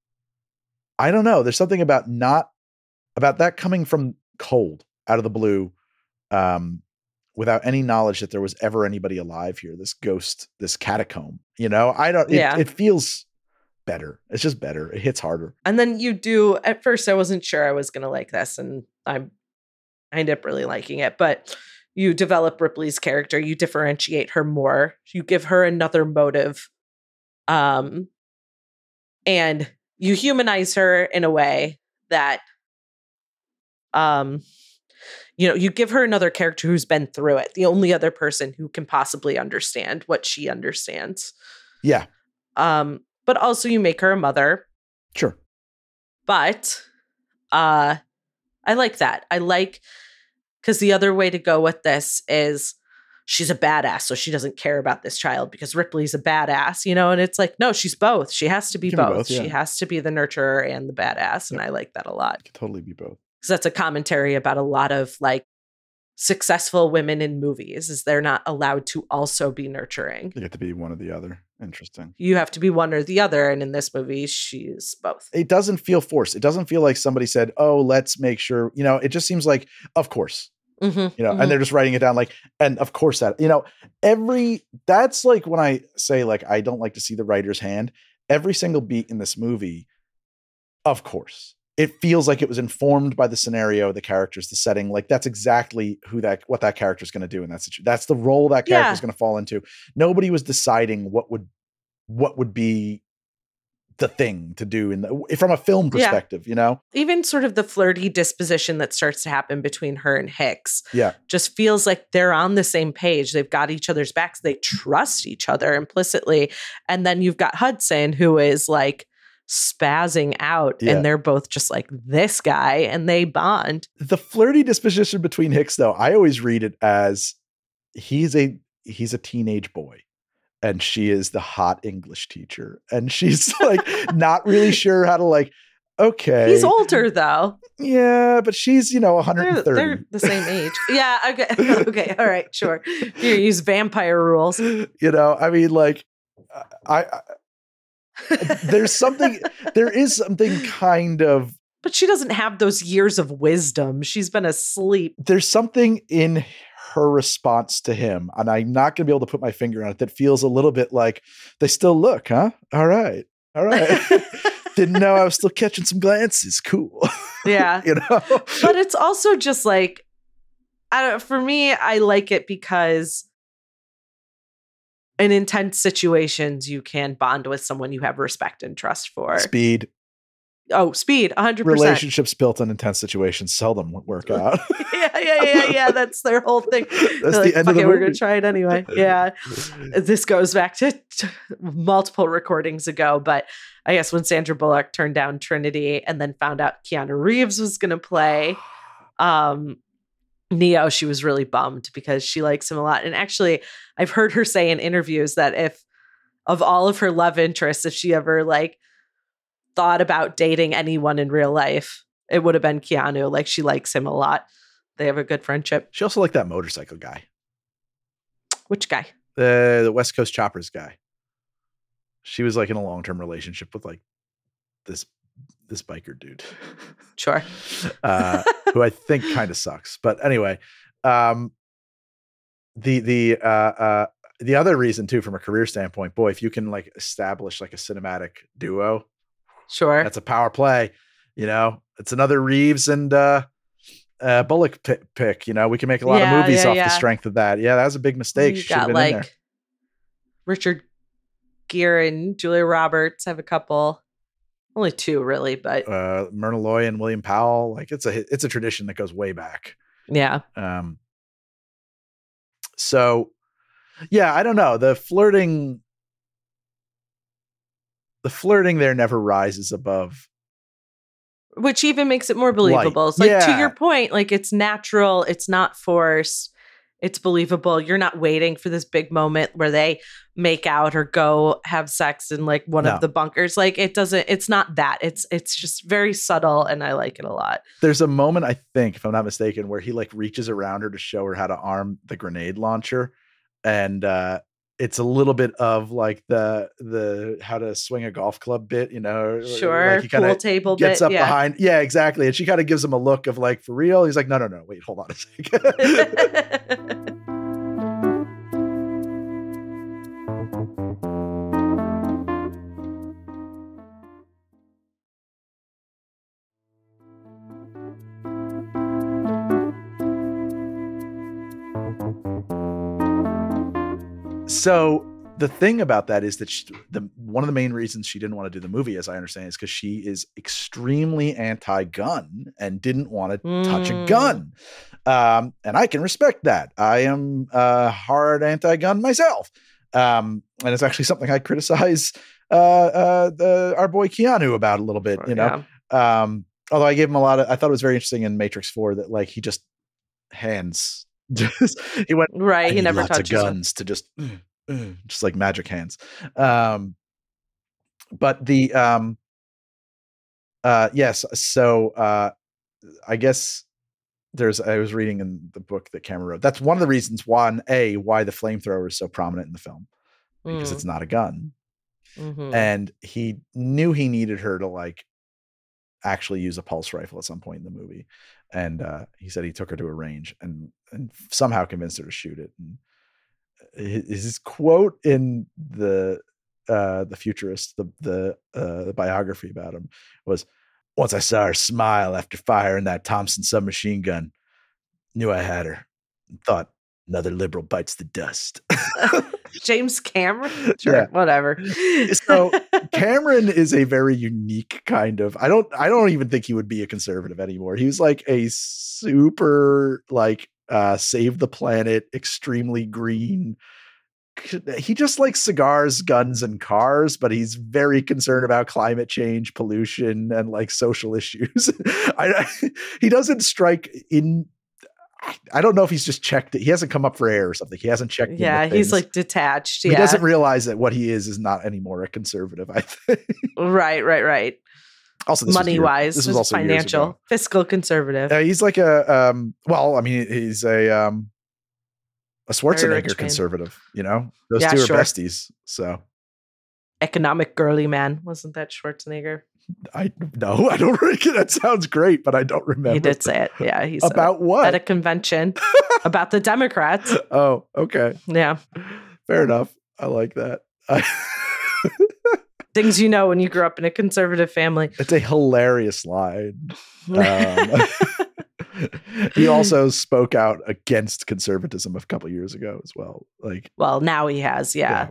I don't know. There's something about not, about that coming from cold out of the blue, um, without any knowledge that there was ever anybody alive here, this ghost, this catacomb, you know, I don't, it, Yeah. it feels better. It's just better. It hits harder. And then you do, at first I wasn't sure I was going to like this, and I'm, I end up really liking it, but you develop Ripley's character, you differentiate her more, you give her another motive, um, and you humanize her in a way that, um, you know, you give her another character who's been through it, the only other person who can possibly understand what she understands. Yeah, Um, but also you make her a mother. sure. But uh, I like that. I like, because the other way to go with this is she's a badass, so she doesn't care about this child because Ripley's a badass, you know? And it's like, no, she's both. She has to be Can be both. both, yeah. She has to be the nurturer and the badass. And I like that a lot. Could totally be both. Because that's a commentary about a lot of like successful women in movies, is they're not allowed to also be nurturing. You get to be one or the other. Interesting. You have to be one or the other. And in this movie, she's both. It doesn't feel forced. It doesn't feel like somebody said, oh, let's make sure, you know, it just seems like, of course, Mm-hmm, you know, mm-hmm. and they're just writing it down like, and of course that, you know, every, that's like when I say like, I don't like to see the writer's hand, every single beat in this movie, of course, it feels like it was informed by the scenario, the characters, the setting. Like that's exactly who that, what that character is going to do in that situation. That's the role that character is Yeah. going to fall into. Nobody was deciding what would, what would be the thing to do in the, from a film Yeah. perspective, you know? Even sort of the flirty disposition that starts to happen between her and Hicks Yeah. just feels like they're on the same page. They've got each other's backs. They trust each other implicitly. And then you've got Hudson, who is like spazzing out, Yeah. and they're both just like this guy, and they bond. The flirty disposition between Hicks, though, I always read it as he's a, he's a teenage boy. And she is the hot English teacher. And she's like not really sure how to like, okay. He's older though. Yeah, but she's, you know, one hundred They're, thirty. they're the same age. Yeah. Okay. Okay. All right. Sure. You use vampire rules. You know, I mean, like, I, I there's something, there is something kind of, But she doesn't have those years of wisdom. She's been asleep. there's something in her response to him, and I'm not going to be able to put my finger on it, that feels a little bit like, they still look, huh? All right. All right. Didn't know I was still catching some glances. Cool. Yeah. You know? But it's also just like, I don't, for me, I like it because in intense situations, you can bond with someone you have respect and trust for. Speed. Oh, speed, one hundred percent. Relationships built in intense situations seldom work out. yeah, yeah, yeah, yeah. That's their whole thing. That's They're the like, end of the it, we're movie. going to try it anyway. Yeah. This goes back to t- multiple recordings ago, but I guess when Sandra Bullock turned down Trinity and then found out Keanu Reeves was going to play um, Neo, she was really bummed because she likes him a lot. And actually, I've heard her say in interviews that if, of all of her love interests, if she ever like thought about dating anyone in real life, it would have been Keanu. Like, she likes him a lot. They have a good friendship. She also liked that motorcycle guy. Which guy? The the West Coast Choppers guy. She was like in a long-term relationship with like this this biker dude. Sure. uh, who I think kind of sucks. But anyway, um, the the uh, uh, the other reason too, from a career standpoint, boy, if you can like establish like a cinematic duo, Sure. that's a power play. You know, it's another Reeves and uh, uh, Bullock p- pick. You know, we can make a lot Yeah, of movies yeah, off yeah. the strength of that. Yeah, that was a big mistake. You She should have got been like in there. Richard Gere and Julia Roberts have a couple. Only two, really, but Uh, Myrna Loy and William Powell. Like it's a it's a tradition that goes way back. yeah. Um, so yeah, I don't know. The flirting, the flirting there never rises above. Which even makes it more believable. It's like, to Yeah. your point, like, it's natural, it's not forced, it's believable. You're not waiting for this big moment where they make out or go have sex in like one No. of the bunkers. Like, it doesn't, it's not that. It's it's just very subtle, and I like it a lot. There's a moment, I think, if I'm not mistaken, where he like reaches around her to show her how to arm the grenade launcher. And uh, it's a little bit of like the the how to swing a golf club bit, you know, Sure. like he kind Pool of table gets bit. up Yeah. behind. Yeah, exactly. And she kind of gives him a look of like, for real? He's like, no, no, no, wait, hold on a second. So the thing about that is that she, the one of the main reasons she didn't want to do the movie, as I understand, is because she is extremely anti-gun and didn't want to touch a Mm. gun. Um, and I can respect that. I am a hard anti-gun myself. Um, and it's actually something I criticize uh, uh, the, our boy Keanu about a little bit, you know. Yeah. Um, although I gave him a lot of, I thought it was very interesting in Matrix four that like he just hands, just, he went, Right. I He need never lots of touches one. guns to just, uh, uh, just like magic hands. Um, but the, um, uh, yes. So, uh, I guess there's, I was reading in the book that Cameron wrote. That's one of the reasons, one, A, why the flamethrower is so prominent in the film, because Mm. it's not a gun. Mhm. And he knew he needed her to like actually use a pulse rifle at some point in the movie. And uh, he said he took her to a range and, and somehow convinced her to shoot it. And his, his quote in the uh, the Futurist, the the, uh, the biography about him was, "Once I saw her smile after firing that Thompson submachine gun, knew I had her. And thought another liberal bites the dust." James Cameron? Sure, Yeah. whatever. So Cameron is a very unique kind of, I don't, I don't even think he would be a conservative anymore. He was like a super like, uh, save the planet, extremely green. He just likes cigars, guns, and cars, but he's very concerned about climate change, pollution, and like social issues. I, I, he doesn't strike in, I don't know if he's just checked it. He hasn't come up for air or something. He hasn't checked. Yeah, into he's things. like detached. He Yeah. doesn't realize that what he is is not anymore a conservative, I think. Right, right, right. Also, this was Money year- wise, this was also years financial, ago. fiscal conservative. Uh, he's like a um. Well, I mean, he's a um, a Very rich Schwarzenegger man. conservative. You know, those Yeah, two are sure. besties. So Economic girly man. Wasn't that Schwarzenegger? I no, I don't really. That sounds great, but I don't remember. He did say it. Yeah, he said about it. what at a convention about the Democrats. Oh, okay, Yeah, fair enough. I like that. I, things you know when you grew up in a conservative family. it's a hilarious line. Um, he also spoke out against conservatism a couple years ago as well. Like, well, now he has. Yeah. yeah.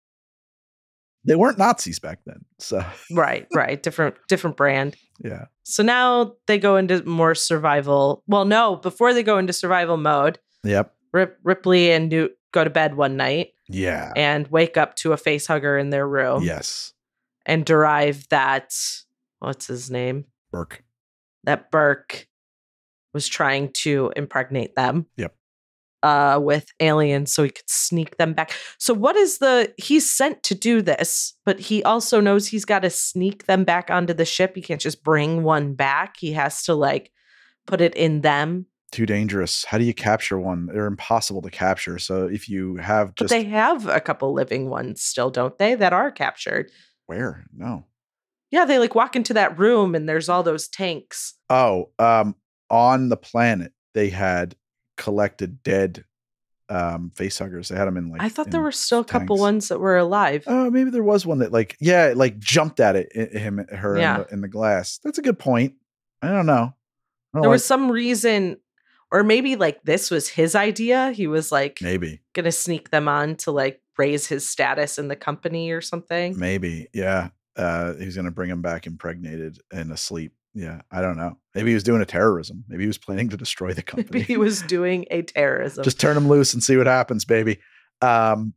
They weren't Nazis back then. So right, right. Different, different brand. yeah. So now they go into more survival. Well, no, before they go into survival mode, Yep. Rip, Ripley and Newt go to bed one night Yeah. and wake up to a face hugger in their room. Yes. And derive that, what's his name? Burke. That Burke was trying to impregnate them. Yep. Uh, with aliens so he could sneak them back. So what is the, he's sent to do this, but he also knows he's got to sneak them back onto the ship. He can't just bring one back. He has to like put it in them. Too dangerous. How do you capture one? They're impossible to capture. So if you have But just they have a couple living ones still, don't they? That are captured. where? No. Yeah, they like walk into that room and there's all those tanks. Oh, um, on the planet they had collected dead um facehuggers. They had them in like I thought in there were still a couple tanks. ones that were alive. Oh, maybe there was one that like yeah, like jumped at it, i- him, her Yeah. in, the, in the glass. That's a good point. I don't know. I don't There like- was some reason, or maybe like this was his idea. He was like maybe, gonna sneak them on to like raise his status in the company or something. maybe, yeah. Uh, he's gonna bring him back impregnated and asleep. Yeah, I don't know. Maybe he was doing a terrorism. Maybe he was planning to destroy the company. Maybe he was doing a terrorism. Just turn him loose and see what happens, baby. Um,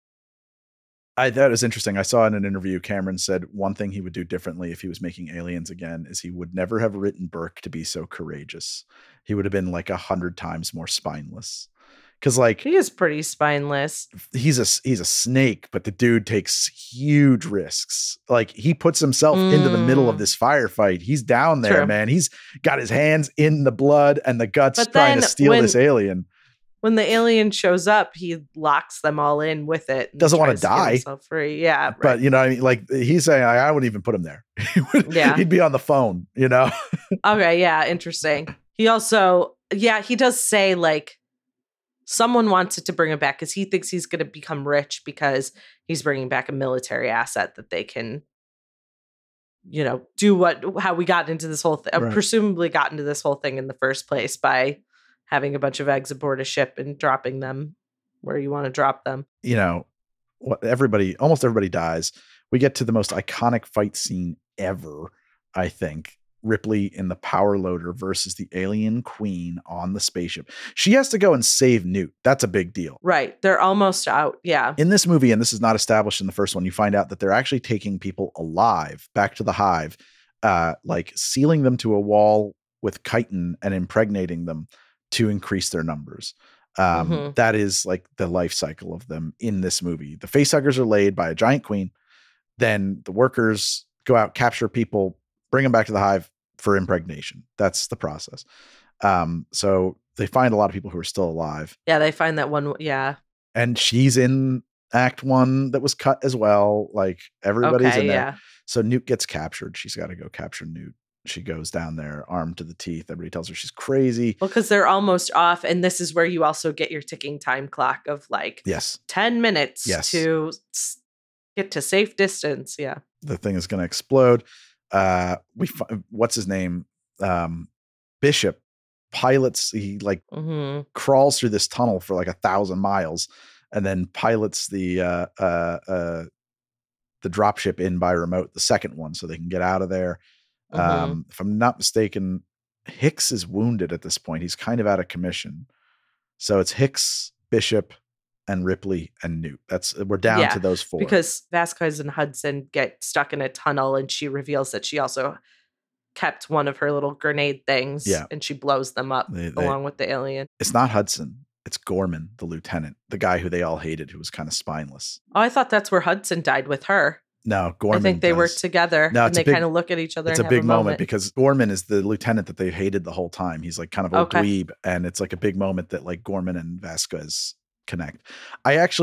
I thought it was interesting. I saw in an interview, Cameron said one thing he would do differently if he was making Aliens again is he would never have written Burke to be so courageous. He would have been like a hundred times more spineless. Cause like he is pretty spineless. he's a he's a snake, but the dude takes huge risks. Like he puts himself into the middle of Mm. this firefight. He's down there, True. man. He's got his hands in the blood and the guts But trying to then steal when- this alien. When the alien shows up, he locks them all in with it. and Doesn't wanna tries to get die. himself free. Yeah, right. But you know, what I mean, like he's saying, I, I wouldn't even put him there. He would- Yeah. he'd be on the phone. You know, Okay, yeah, interesting. He also, yeah, he does say like someone wants it to bring him back because he thinks he's going to become rich because he's bringing back a military asset that they can, you know, do what how we got into this whole thing, Right. presumably got into this whole thing in the first place by having a bunch of eggs aboard a ship and dropping them where you want to drop them. you know, what everybody, almost everybody dies. We get to the most iconic fight scene ever. I think Ripley in the power loader versus the alien queen on the spaceship. She has to go and save Newt. That's a big deal. Right. They're almost out. Yeah. In this movie, and this is not established in the first one, you find out that they're actually taking people alive back to the hive, uh, like sealing them to a wall with chitin and impregnating them to increase their numbers. Um, Mhm. That is like the life cycle of them in this movie. The facehuggers are laid by a giant queen. Then the workers go out, capture people, bring them back to the hive for impregnation. That's the process. Um, so they find a lot of people who are still alive. Yeah. They find that one. Yeah. And she's in act one that was cut as well. Like everybody's Okay. in there. Yeah. So Newt gets captured. She's got to go capture Newt. She goes down there armed to the teeth. Everybody tells her she's crazy. Well, because they're almost off. And this is where you also get your ticking time clock of like Yes. ten minutes Yes. to s- get to safe distance. Yeah. The thing is going to explode. Uh, we fi- what's his name? Um, Bishop pilots. He like hmm crawls through this tunnel for like a thousand miles, and then pilots the uh, uh, uh, the dropship in by remote, the second one, so they can get out of there. Mhm. Um, if I'm not mistaken, Hicks is wounded at this point. He's kind of out of commission. So it's Hicks, Bishop, and Ripley and Newt. That's we're down Yeah, to those four. Because Vasquez and Hudson get stuck in a tunnel and she reveals that she also kept one of her little grenade things Yeah. and she blows them up They- they- along with the alien. It's not Hudson. It's Gorman, the lieutenant, the guy who they all hated, who was kind of spineless. Oh, I thought that's where Hudson died with her. No, Gorman. I think they does. work together No, and it's a they big- kind of look at each other It's and a have big a moment. moment. because Gorman is the lieutenant that they hated the whole time. He's like kind of a Okay. dweeb, and it's like a big moment that like Gorman and Vasquez connect. I actually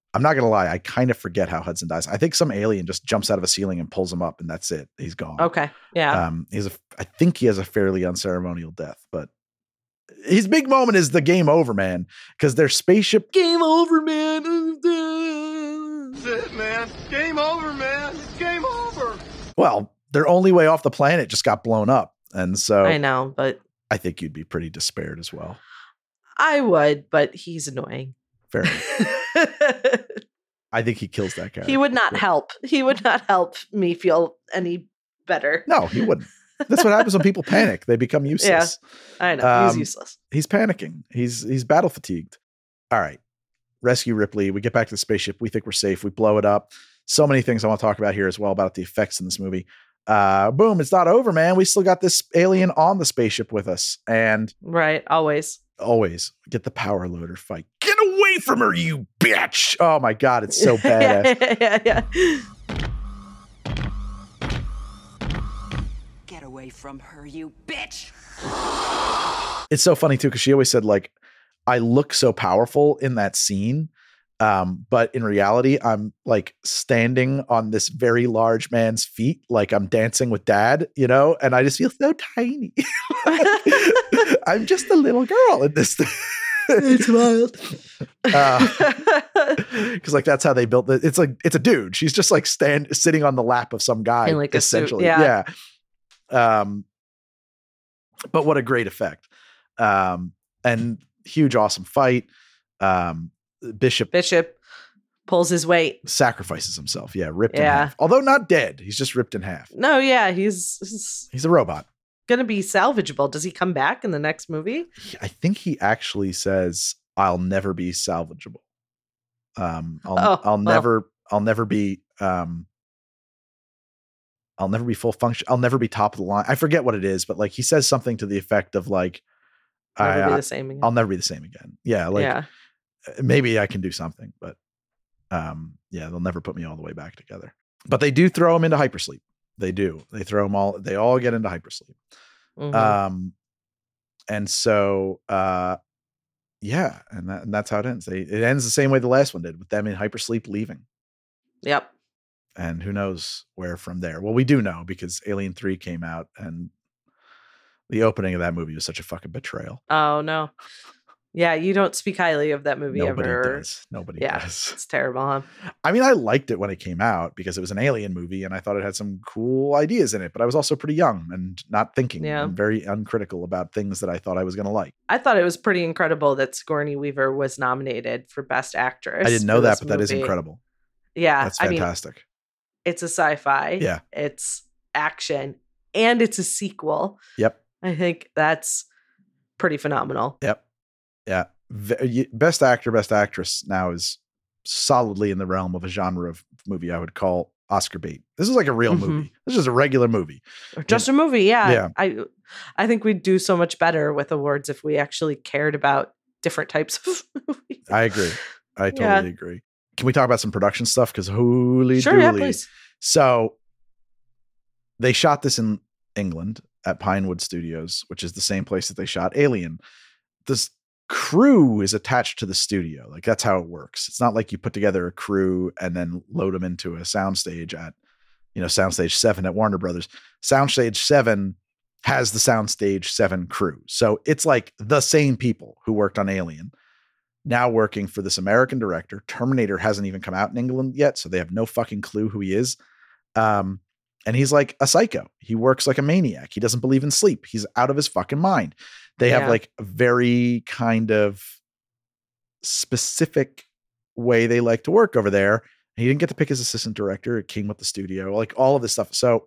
I'm not gonna lie, I kind of forget how Hudson dies. I think some alien just jumps out of a ceiling and pulls him up, and that's it. He's gone. Okay. Yeah. Um, he's a. I think he has a fairly unceremonial death, but his big moment is the game over, man, because their spaceship. Game over, man. That's it, man. Game over, man. Game over. Well, their only way off the planet just got blown up, and so I know, but I think you'd be pretty despaired as well. I would, but he's annoying. Fair enough. I think he kills that guy. He would not help. He would not help me feel any better. No, he wouldn't. That's what happens when people panic. They become useless. Yeah, I know. Um, he's useless. He's panicking. He's he's battle fatigued. All right. Rescue Ripley. We get back to the spaceship. We think we're safe. We blow it up. So many things I want to talk about here as well about the effects in this movie. Uh, boom, it's not over, man. We still got this alien on the spaceship with us. And right, always. Always get the power loader fight. Get away from her, you bitch. Oh my God, it's so badass. yeah, yeah, yeah. Get away from her, you bitch. It's so funny too, because she always said, like, I look so powerful in that scene. Um, but in reality, I'm like standing on this very large man's feet, like I'm dancing with dad, you know, and I just feel so tiny. I'm just a little girl in this thing. It's wild. Because uh, like that's how they built it. It's like it's a dude. She's just like stand sitting on the lap of some guy, in like essentially. A suit, yeah. yeah. Um, but what a great effect. Um, and huge, awesome fight. Um, Bishop Bishop pulls his weight, sacrifices himself. Yeah, ripped yeah. in half. Although not dead, he's just ripped in half. No, yeah, he's he's, he's a robot. Gonna be salvageable. Does he come back in the next movie? I think he actually says, "I'll never be salvageable. Um, I'll oh, I'll well. never I'll never be um." I'll never be full function. I'll never be top of the line. I forget what it is, but like he says something to the effect of like, never I, be the same again. I'll never be the same again. Yeah. Like yeah. maybe I can do something, but um, yeah, they'll never put me all the way back together. But they do throw him into hypersleep. They do. They throw them all. They all get into hypersleep. Mm-hmm. Um, and so, uh, yeah, and, that, and that's how it ends. They, it ends the same way the last one did, with them in hypersleep leaving. Yep. And who knows where from there? Well, we do know because Alien three came out and the opening of that movie was such a fucking betrayal. Oh no. Yeah, you don't speak highly of that movie Nobody ever. does. Nobody yeah, does. It's terrible, huh? I mean, I liked it when it came out because it was an alien movie and I thought it had some cool ideas in it, but I was also pretty young and not thinking yeah. and very uncritical about things that I thought I was going to like. I thought it was pretty incredible that Sigourney Weaver was nominated for Best Actress. I didn't know that, but movie. that is incredible. Yeah. That's fantastic. I mean, it's a sci-fi. Yeah. It's action and it's a sequel. Yep. I think that's pretty phenomenal. Yep. Yeah. Best actor, best actress now is solidly in the realm of a genre of movie I would call Oscar bait. This is like a real mm-hmm. movie. This is a regular movie. Or just you know? a movie. Yeah. yeah. I, I think we'd do so much better with awards if we actually cared about different types of movies. I agree. I totally yeah. agree. Can we talk about some production stuff? Because holy sure, dooly. Yeah, please. So they shot this in England at Pinewood Studios, which is the same place that they shot Alien. This crew is attached to the studio. Like that's how it works. It's not like you put together a crew and then load them into a soundstage at, you know, Soundstage seven at Warner Brothers. Soundstage seven has the Soundstage seven crew. So it's like the same people who worked on Alien now working for this American director. Terminator hasn't even come out in England yet, so they have no fucking clue who he is. Um, and he's like a psycho. He works like a maniac. He doesn't believe in sleep. He's out of his fucking mind. They have yeah. like a very kind of specific way they like to work over there. He didn't get to pick his assistant director. It came with the studio, like all of this stuff. So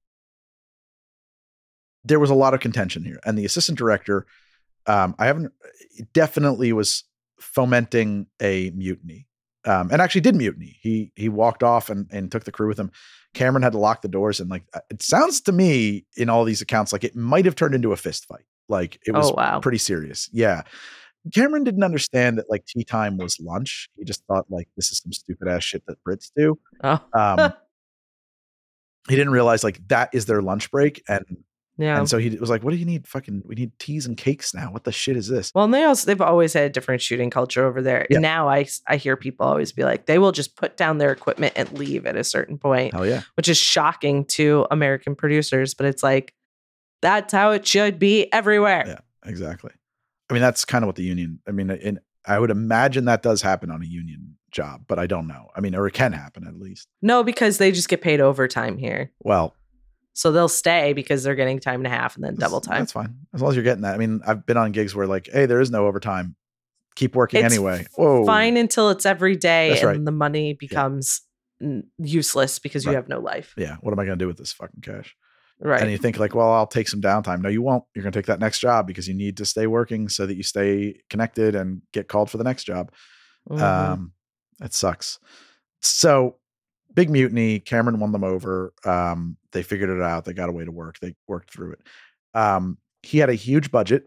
there was a lot of contention here. And the assistant director, um, I haven't definitely was fomenting a mutiny. Um, and actually did mutiny. He he walked off and, and took the crew with him. Cameron had to lock the doors. And like, it sounds to me in all these accounts, like it might have turned into a fist fight. Like it was oh, wow. pretty serious. Yeah. Cameron didn't understand that like tea time was lunch. He just thought like, this is some stupid ass shit that Brits do. Oh. um, he didn't realize like that is their lunch break. And Yeah. And so he was like, what do you need? Fucking, we need teas and cakes now. What the shit is this? Well, and they also, they've always had a different shooting culture over there. Yeah. Now I, I hear people always be like, they will just put down their equipment and leave at a certain point, Hell yeah. which is shocking to American producers. But it's like, that's how it should be everywhere. Yeah, exactly. I mean, that's kind of what the union, I mean, in, I would imagine that does happen on a union job, but I don't know. I mean, or it can happen at least. No, because they just get paid overtime here. Well, so they'll stay because they're getting time and a half and then double time. That's fine. As long as you're getting that. I mean, I've been on gigs where like, hey, there is no overtime. Keep working it's anyway. Whoa. Fine until it's every day That's and right. the money becomes yeah. useless because right. you have no life. Yeah. What am I going to do with this fucking cash? Right. And you think like, well, I'll take some downtime. No, you won't. You're going to take that next job because you need to stay working so that you stay connected and get called for the next job. Mm-hmm. Um, it sucks. So big mutiny. Cameron won them over. Um, they figured it out. They got a way to work. They worked through it. Um, he had a huge budget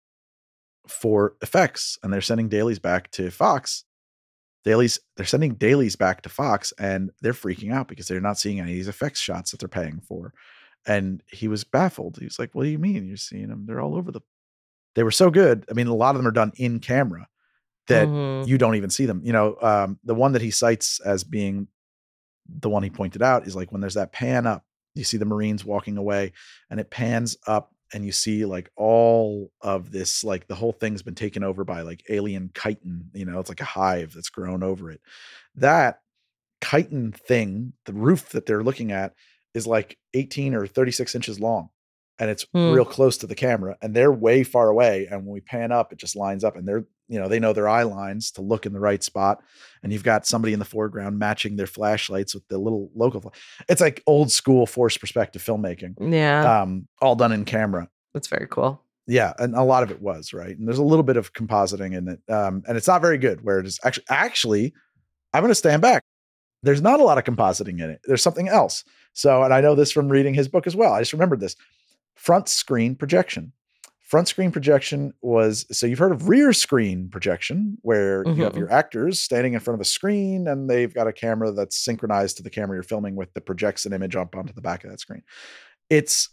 for effects, and they're sending dailies back to Fox. Dailies, they're sending dailies back to Fox, and they're freaking out because they're not seeing any of these effects shots that they're paying for. And he was baffled. He was like, "What do you mean? You're seeing them? They're all over the." They were so good. I mean, a lot of them are done in camera that mm-hmm. you don't even see them. You know, um, the one that he cites as being the one he pointed out is like when there's that pan up, you see the Marines walking away, and it pans up, and you see like all of this, like the whole thing's been taken over by like alien chitin. You know, it's like a hive that's grown over it. That chitin thing, the roof that they're looking at, is like eighteen or thirty-six inches long, and it's mm. real close to the camera, and they're way far away. And when we pan up, it just lines up, and they're, you know, they know their eye lines to look in the right spot. And you've got somebody in the foreground matching their flashlights with the little local. It's like old school forced perspective filmmaking. Yeah. Um, all done in camera. That's very cool. Yeah. And a lot of it was, right. And there's a little bit of compositing in it. Um, and it's not very good, where it is actually, actually, I'm going to stand back. There's not a lot of compositing in it. There's something else. So, and I know this from reading his book as well. I just remembered this. Front screen projection. Front screen projection was, so you've heard of rear screen projection, where mm-hmm. you have your actors standing in front of a screen and they've got a camera that's synchronized to the camera you're filming with that projects an image up onto the back of that screen. It's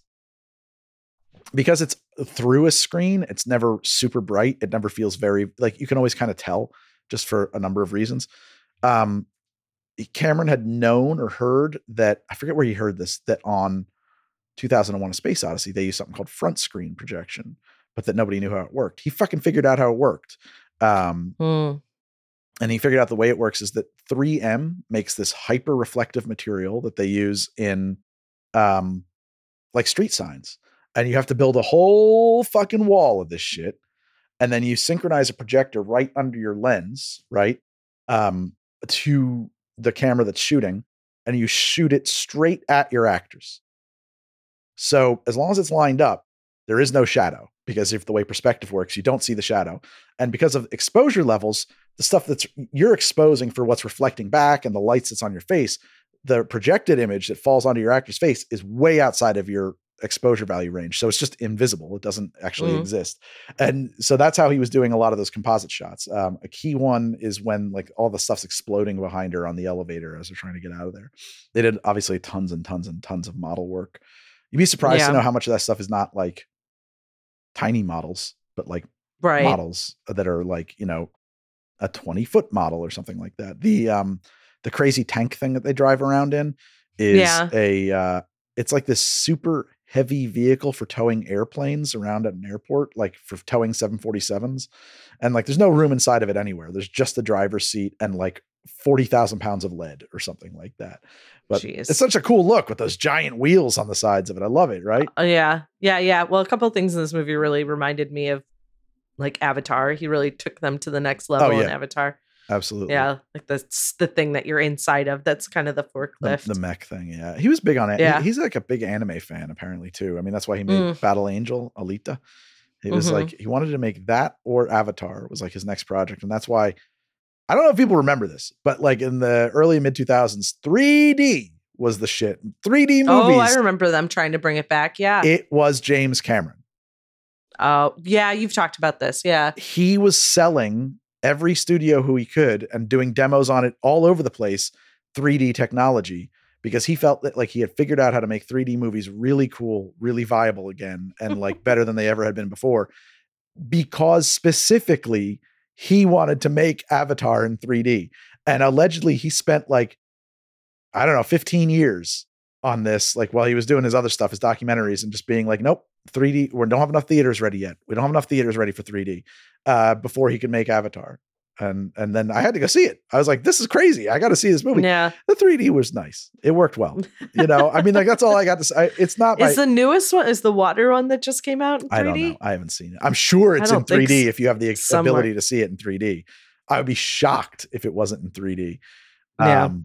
because it's through a screen, it's never super bright. It never feels very, like, you can always kind of tell just for a number of reasons. Um, Cameron had known or heard that, I forget where he heard this, that on two thousand one: A Space Odyssey, they used something called front screen projection, but that nobody knew how it worked. He fucking figured out how it worked. Um, mm. And he figured out the way it works is that three M makes this hyper reflective material that they use in um, like street signs. And you have to build a whole fucking wall of this shit. And then you synchronize a projector right under your lens, right? Um, to the camera that's shooting, and you shoot it straight at your actors. So as long as it's lined up, there is no shadow, because if the way perspective works, you don't see the shadow. And because of exposure levels, the stuff that's you're exposing for what's reflecting back and the lights that's on your face, the projected image that falls onto your actor's face is way outside of your exposure value range. So it's just invisible. It doesn't actually mm. exist. And so that's how he was doing a lot of those composite shots. Um, a key one is when like all the stuff's exploding behind her on the elevator as they're trying to get out of there. They did obviously tons and tons and tons of model work. You'd be surprised yeah. to know how much of that stuff is not like tiny models, but like right. models that are like, you know, a twenty foot model or something like that. The, um, the crazy tank thing that they drive around in is yeah. a, uh, it's like this super heavy vehicle for towing airplanes around at an airport, like for towing seven forty-sevens. And like, there's no room inside of it anywhere. There's just the driver's seat and like forty thousand pounds of lead or something like that. But Jeez. It's such a cool look with those giant wheels on the sides of it. I love it. Right. Uh, yeah. Yeah. Yeah. Well, a couple of things in this movie really reminded me of like Avatar. He really took them to the next level oh, yeah. in Avatar. Absolutely. Yeah. Like that's the thing that you're inside of. That's kind of the forklift. The, the mech thing. Yeah. He was big on it. Yeah. He, he's like a big anime fan apparently too. I mean, that's why he made mm. Battle Angel Alita. He was mm-hmm. like, he wanted to make that or Avatar was like his next project. And that's why, I don't know if people remember this, but like in the early mid two thousands, three D was the shit. three D movies. Oh, I remember them trying to bring it back. Yeah. It was James Cameron. Oh, uh, yeah. You've talked about this. Yeah. He was selling every studio who he could and doing demos on it all over the place, three D technology, because he felt that like he had figured out how to make three D movies really cool, really viable again, and like better than they ever had been before, because specifically he wanted to make Avatar in three D. And allegedly he spent like, I don't know, fifteen years on this, like while he was doing his other stuff, his documentaries, and just being like, nope, three D, we don't have enough theaters ready yet. We don't have enough theaters ready for three D uh, before he could make Avatar. And and then I had to go see it. I was like, this is crazy. I got to see this movie. Yeah. The three D was nice. It worked well. You know, I mean, like that's all I got to say. It's not my, Is the newest one, is the water one that just came out in three D? I don't know. I haven't seen it. I'm sure it's in three D if you have the somewhere. ability to see it in three D. I would be shocked if it wasn't in three D. Yeah. Um,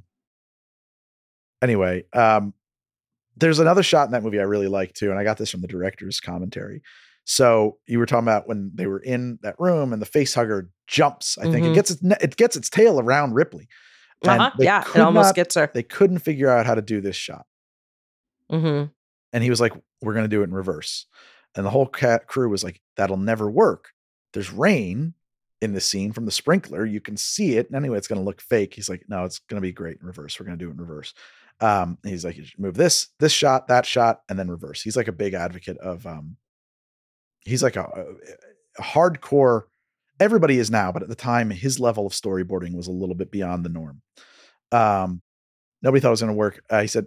anyway, um, there's another shot in that movie I really like too, and I got this from the director's commentary. So you were talking about when they were in that room and the face hugger jumps. I think Mhm. it gets its ne- it gets its tail around Ripley. And Uh-huh. they Yeah, it could almost not- gets her. They couldn't figure out how to do this shot, Mm-hmm. and he was like, "We're going to do it in reverse." And the whole cat crew was like, "That'll never work. There's rain in the scene from the sprinkler. You can see it. And anyway, it's going to look fake." He's like, "No, it's going to be great in reverse. We're going to do it in reverse." Um, he's like, "You should move this, this shot, that shot, and then reverse." He's like a big advocate of, um, he's like a, a hardcore, everybody is now, but at the time, his level of storyboarding was a little bit beyond the norm. Um, nobody thought it was going to work. Uh, he said,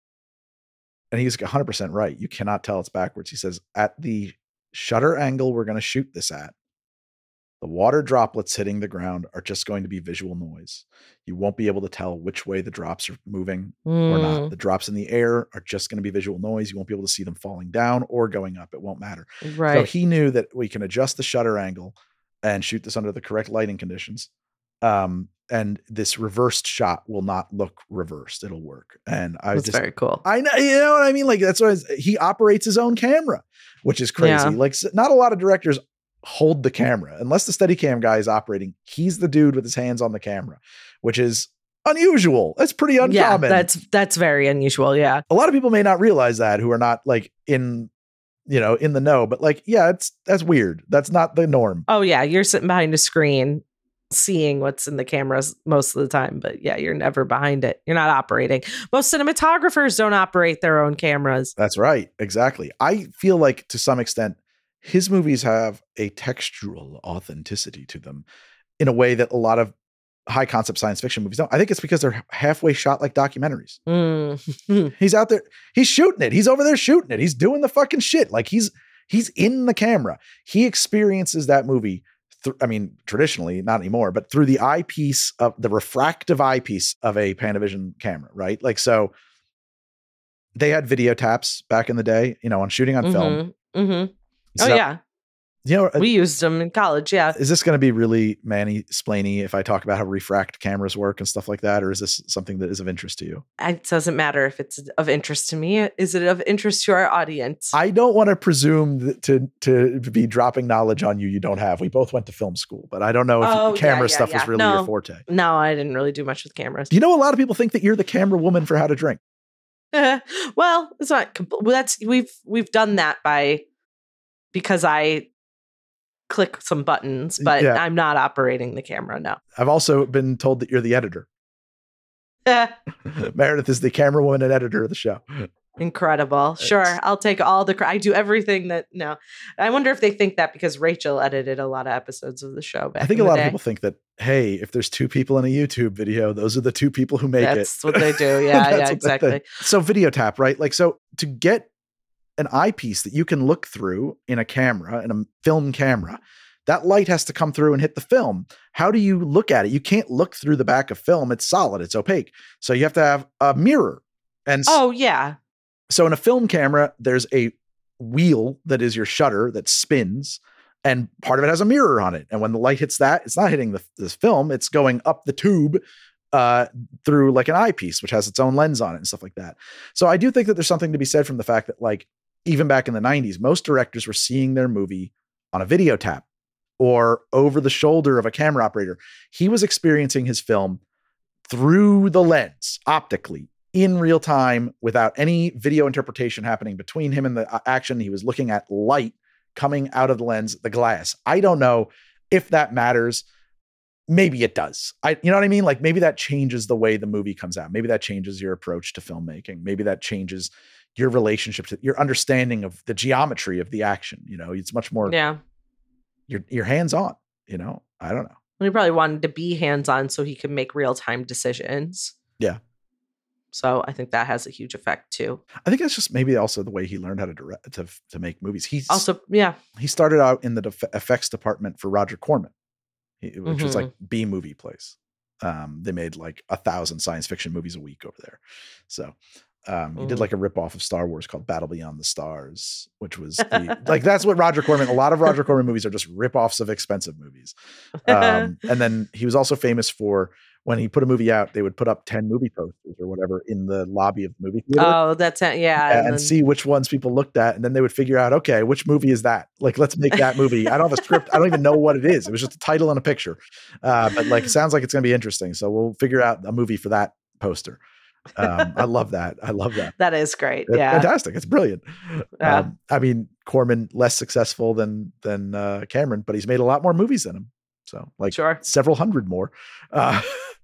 and he's one hundred percent right. You cannot tell it's backwards. He says, at the shutter angle we're going to shoot this at, the water droplets hitting the ground are just going to be visual noise. You won't be able to tell which way the drops are moving Mm. or not. The drops in the air are just going to be visual noise. You won't be able to see them falling down or going up. It won't matter. Right. So he knew that we can adjust the shutter angle and shoot this under the correct lighting conditions. Um, and this reversed shot will not look reversed. It'll work. And I was That's just, very cool. I know, you know what I mean? Like that's what I was, he operates his own camera, which is crazy. Yeah. Like s- not a lot of directors hold the camera unless the Steadicam guy is operating. He's the dude with his hands on the camera, which is unusual. That's pretty Yeah, uncommon. that's that's very unusual. Yeah. A lot of people may not realize that who are not like in, you know, in the know, but like, yeah, it's, that's weird. That's not the norm. Oh yeah, you're sitting behind a screen seeing what's in the cameras most of the time, but yeah, you're never behind it. You're not operating. Most cinematographers don't operate their own cameras. That's right. Exactly. I feel like to some extent, his movies have a textural authenticity to them in a way that a lot of high concept science fiction movies don't. I think it's because they're halfway shot like documentaries. Mm. He's out there, he's shooting it. He's over there shooting it. He's doing the fucking shit. Like he's, he's in the camera. He experiences that movie. Th- I mean, traditionally, not anymore, but through the eyepiece of the refractive eyepiece of a Panavision camera, right? Like, so they had video taps back in the day, you know, on shooting on film. Mm-hmm. Mm-hmm. Oh So, yeah, you know, we used them in college. Yeah. is this going to be really Manny splainy if I talk about how refract cameras work and stuff like that? Or is this something that is of interest to you? It doesn't matter if it's of interest to me. Is it of interest to our audience? I don't want to presume that to, to be dropping knowledge on you you don't have. We both went to film school, but I don't know if Oh, the camera yeah, yeah, stuff was yeah. really No. your forte. no, I didn't really do much with cameras. You know, a lot of people think that you're the camera woman for How to Drink. Well, it's not. compl- well, That's we've we've done that by because I click some buttons, but Yeah. I'm not operating the camera. No. I've also been told that you're the editor. Meredith is the camera woman and editor of the show. Incredible. Sure. It's- I'll take all the, cr- I do everything that, no. I wonder if they think that because Rachel edited a lot of episodes of the show back I think in a the lot day. of people think that, hey, if there's two people in a YouTube video, those are the two people who make it. That's what they do. Yeah, That's yeah, what they exactly. think. So video tap, right? Like, so to get an eyepiece that you can look through in a camera, in a film camera, that light has to come through and hit the film. How do you look at it? You can't look through the back of film. It's solid. It's opaque. So you have to have a mirror. And s- Oh, yeah. so in a film camera, there's a wheel that is your shutter that spins, and part of it has a mirror on it. And when the light hits that, it's not hitting the, this film. It's going up the tube uh, through like an eyepiece, which has its own lens on it and stuff like that. So I do think that there's something to be said from the fact that, like, even back in the nineties, most directors were seeing their movie on a video tap or over the shoulder of a camera operator. He was experiencing his film through the lens optically in real time without any video interpretation happening between him and the uh, action. He was looking at light coming out of the lens, the glass. I don't know if that matters. maybe it does. I, you know what I mean? Like maybe that changes the way the movie comes out. Maybe that changes your approach to filmmaking. Maybe that changes your relationship to your understanding of the geometry of the action. You know, it's much more, Yeah. you're, you're hands on, you know, I don't know. He probably wanted to be hands on so he could make real time decisions. Yeah. So I think that has a huge effect too. I think that's just maybe also the way he learned how to direct, to, to make movies. He's Also, yeah. He started out in the def- effects department for Roger Corman, which Mhm. was like B movie place. Um, they made like a thousand science fiction movies a week over there. So um, he Mhm. did like a ripoff of Star Wars called Battle Beyond the Stars, which was the, like, that's what Roger Corman, a lot of Roger Corman movies are just ripoffs of expensive movies. Um, and then he was also famous for when he put a movie out, they would put up ten movie posters or whatever in the lobby of the movie theater. Oh, that's it. Yeah. And, and and then- see which ones people looked at. And then they would figure out, okay, which movie is that? Like, let's make that movie. I don't have a script. I don't even know what it is. It was just a title and a picture. Uh, but like, it sounds like it's going to be interesting. So we'll figure out a movie for that poster. Um, I love that. I love that. That is great. It's Yeah. fantastic. It's brilliant. Yeah. Um, I mean, Corman less successful than, than uh, Cameron, but he's made a lot more movies than him. So like Sure. several hundred more. Uh,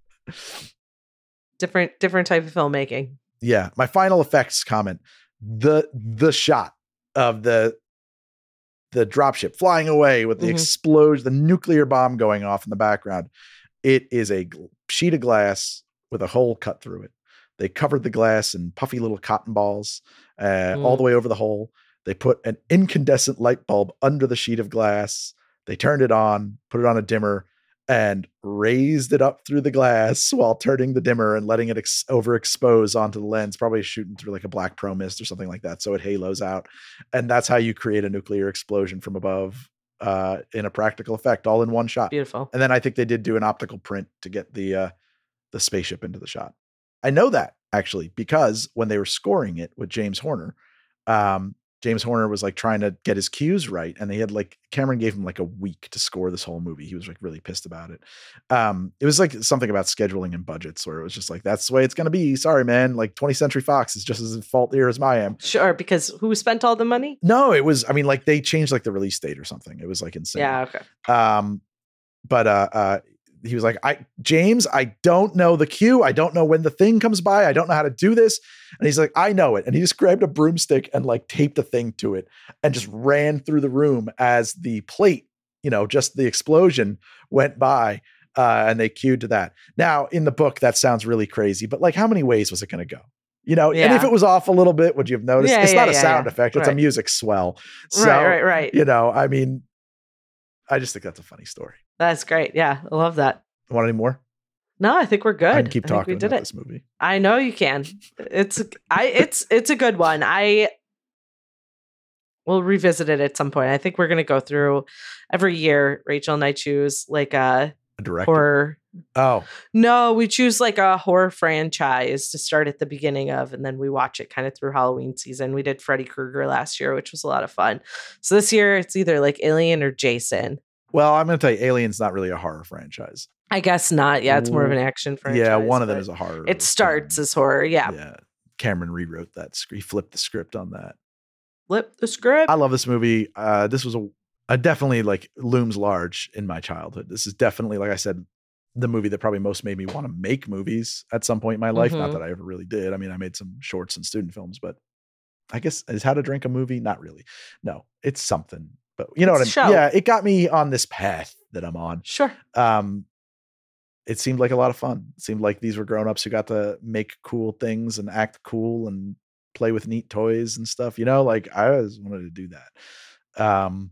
Different, different type of filmmaking. Yeah. My final effects comment, the, the shot of the, the dropship flying away with the Mhm. explosion, the nuclear bomb going off in the background. It is a gl- sheet of glass with a hole cut through it. They covered the glass in puffy little cotton balls uh, all Mm. the way over the hole. They put an incandescent light bulb under the sheet of glass. They turned it on, put it on a dimmer, and raised it up through the glass while turning the dimmer and letting it ex- overexpose onto the lens, probably shooting through like a black pro mist or something like that. So it halos out. And that's how you create a nuclear explosion from above uh, in a practical effect, all in one shot. Beautiful. And then I think they did do an optical print to get the uh, the spaceship into the shot. I know that actually because when they were scoring it with James Horner, um, James Horner was like trying to get his cues right, and they had like Cameron gave him like a week to score this whole movie. He was like really pissed about it. Um, it was like something about scheduling and budgets, where it was just like that's the way it's going to be. Sorry, man. Like twentieth Century Fox is just as at fault here as I am. Sure. Because who spent all the money? No, it was. I mean, like they changed like the release date or something. It was like insane. Yeah. Okay. Um, but uh, uh, he was like, I, James, I don't know the cue. I don't know when the thing comes by. I don't know how to do this. And he's like, I know it. And he just grabbed a broomstick and like taped a thing to it and just ran through the room as the plate, you know, just the explosion went by. Uh, and they cued to that. Now in the book, that sounds really crazy, but like how many ways was it going to go? You know, Yeah. and if it was off a little bit, would you have noticed? Yeah, it's yeah, not a yeah, sound yeah. effect. It's a Right. music swell. So, right. Right. Right. you know, I mean, I just think that's a funny story. That's great. Yeah. I love that. Want any more? No, I think we're good. I can keep I think talking we did about it. this movie. I know you can. It's I it's it's a good one. I will revisit it at some point. I think we're gonna go through every year. Rachel and I choose like a A director. horror. Oh, No, we choose like a horror franchise to start at the beginning of, and then we watch it kind of through Halloween season. We did Freddy Krueger last year, which was a lot of fun. So this year it's either like Alien or Jason. well, I'm going to tell you, Alien's not really a horror franchise. I guess not. Yeah, it's more of an action franchise. yeah, one of them but is a horror. It starts film. as horror. Yeah. Yeah. Cameron rewrote that script. He flipped the script on that. Flip the script. I love this movie. Uh, this was a, a definitely like looms large in my childhood. This is definitely, like I said, the movie that probably most made me want to make movies at some point in my life. Not Mhm. that I ever really did. I mean, I made some shorts and student films, but I guess is How to Drink a Movie? Not really. No, it's something. But you know It's what I a mean? show. Yeah, it got me on this path that I'm on. Sure. Um, it seemed like a lot of fun. It seemed like these were grown-ups who got to make cool things and act cool and play with neat toys and stuff. You know, like I always wanted to do that. Um,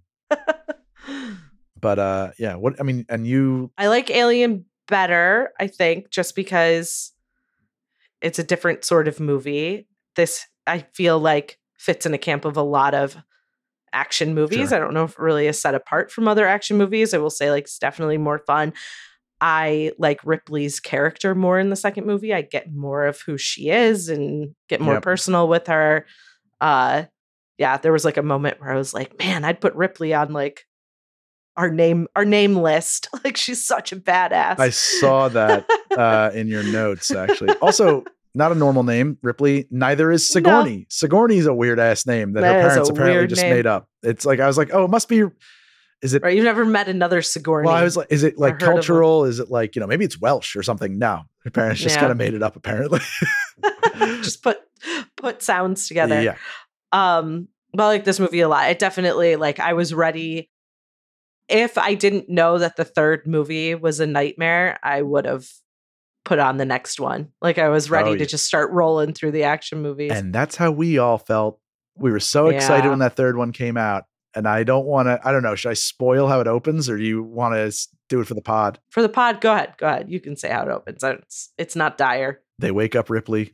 but uh, yeah, what I mean, and you, I like Alien better, I think, just because it's a different sort of movie. This, I feel like, fits in a camp of a lot of action movies. Sure. I don't know if it really is set apart from other action movies. I will say, like, it's definitely more fun. I like Ripley's character more in the second movie. I get more of who she is and get more Yep. personal with her. Uh, yeah, there was like a moment where I was like, man, I'd put Ripley on like our name, our name list. Like she's such a badass. I saw that uh, in your notes actually. Also, not a normal name, Ripley. Neither is Sigourney. No. Sigourney is a weird ass name that, That her is parents a apparently weird just name. made up. It's like I was like, oh, it must be. Is it Right? You've never met another Sigourney. Well, I was like, is it like heard of them. cultural? Is it like, you know, maybe it's Welsh or something? No, her parents just Yeah. kind of made it up, apparently. Just put put sounds together. Yeah. Um, but I like this movie a lot. It definitely, like, I was ready. If I didn't know that the third movie was a nightmare, I would have put on the next one. Like, I was ready Oh, to yeah. just start rolling through the action movies. And that's how we all felt. We were so excited Yeah. when that third one came out. And I don't want to, I don't know, should I spoil how it opens or do you want to do it for the pod? For the pod, go ahead. Go ahead. You can say how it opens. It's it's not dire. They wake up Ripley.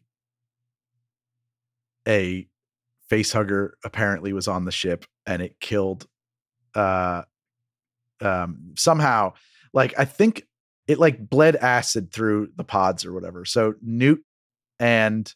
A face hugger apparently was on the ship and it killed uh um somehow, like I think it like bled acid through the pods or whatever. So Newt and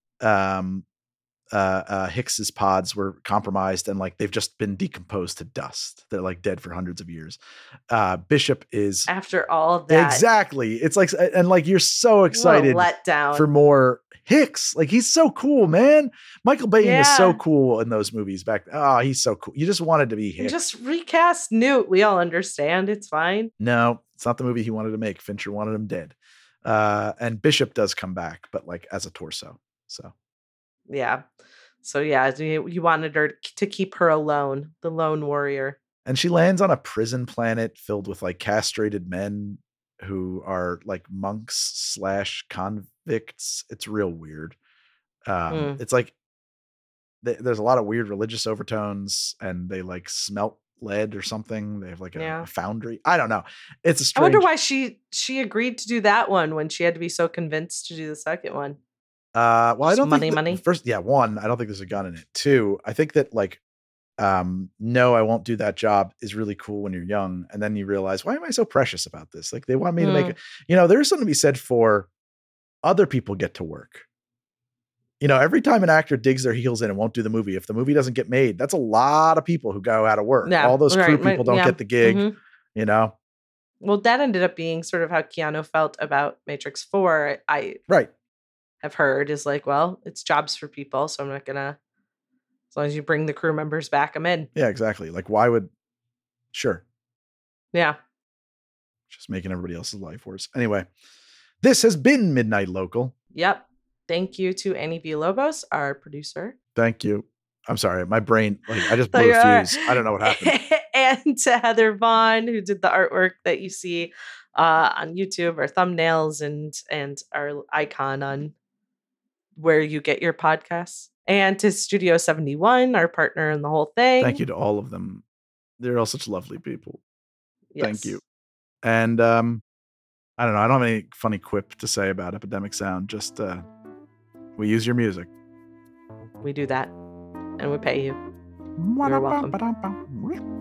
um uh uh Hicks's pods were compromised and like they've just been decomposed to dust. They're like dead for hundreds of years. Uh Bishop is After all of that, exactly. It's like, and like you're so excited let down for more Hicks. Like he's so cool, man. Michael Bayton is so Yeah. cool in those movies back. Oh, he's so cool. You just wanted to be Hicks. Just recast Newt. We all understand. It's fine. No, it's not the movie he wanted to make. Fincher wanted him dead. Uh, and Bishop does come back, but like as a torso. So Yeah. So yeah, you, you wanted her to keep her alone, the lone warrior. and she lands on a prison planet filled with like castrated men who are like monks slash convicts. It's real weird. Um, Mm. It's like th- there's a lot of weird religious overtones, and they like smelt lead or something. They have like a, Yeah. a foundry. I don't know. It's a I strange. wonder why she she agreed to do that one when she had to be so convinced to do the second one. Uh, well, I Just don't money, think that- money? First, yeah, one, I don't think there's a gun in it. Two, I think that like, um, no, I won't do that job is really cool when you're young, and then you realize, why am I so precious about this? Like, they want me to make Mm. it. You know, there's something to be said for other people get to work. You know, every time an actor digs their heels in and won't do the movie, if the movie doesn't get made, that's a lot of people who go out of work. Yeah, All those crew right, right, people don't yeah, get the gig. mhm. You know, Well, that ended up being sort of how Keanu felt about Matrix four. I right? have heard is like, well, it's jobs for people, so I'm not gonna. As long as you bring the crew members back, I'm in. Yeah, exactly. Like, why would? Sure. Yeah. Just making everybody else's life worse. Anyway, this has been Midnight Local. Yep. Thank you to Annie Villalobos, our producer. Thank you. I'm sorry. My brain, like, I just There blew you a are. fuse. I don't know what happened. And to Heather Vaughn, who did the artwork that you see uh, on YouTube, our thumbnails, and and our icon on where you get your podcasts. And to Studio seventy-one, our partner in the whole thing. Thank you to all of them. They're all such lovely people. Thank Yes. you. And um, I don't know. I don't have any funny quip to say about Epidemic Sound. Just uh, we use your music. We do that. And we pay you. You're welcome.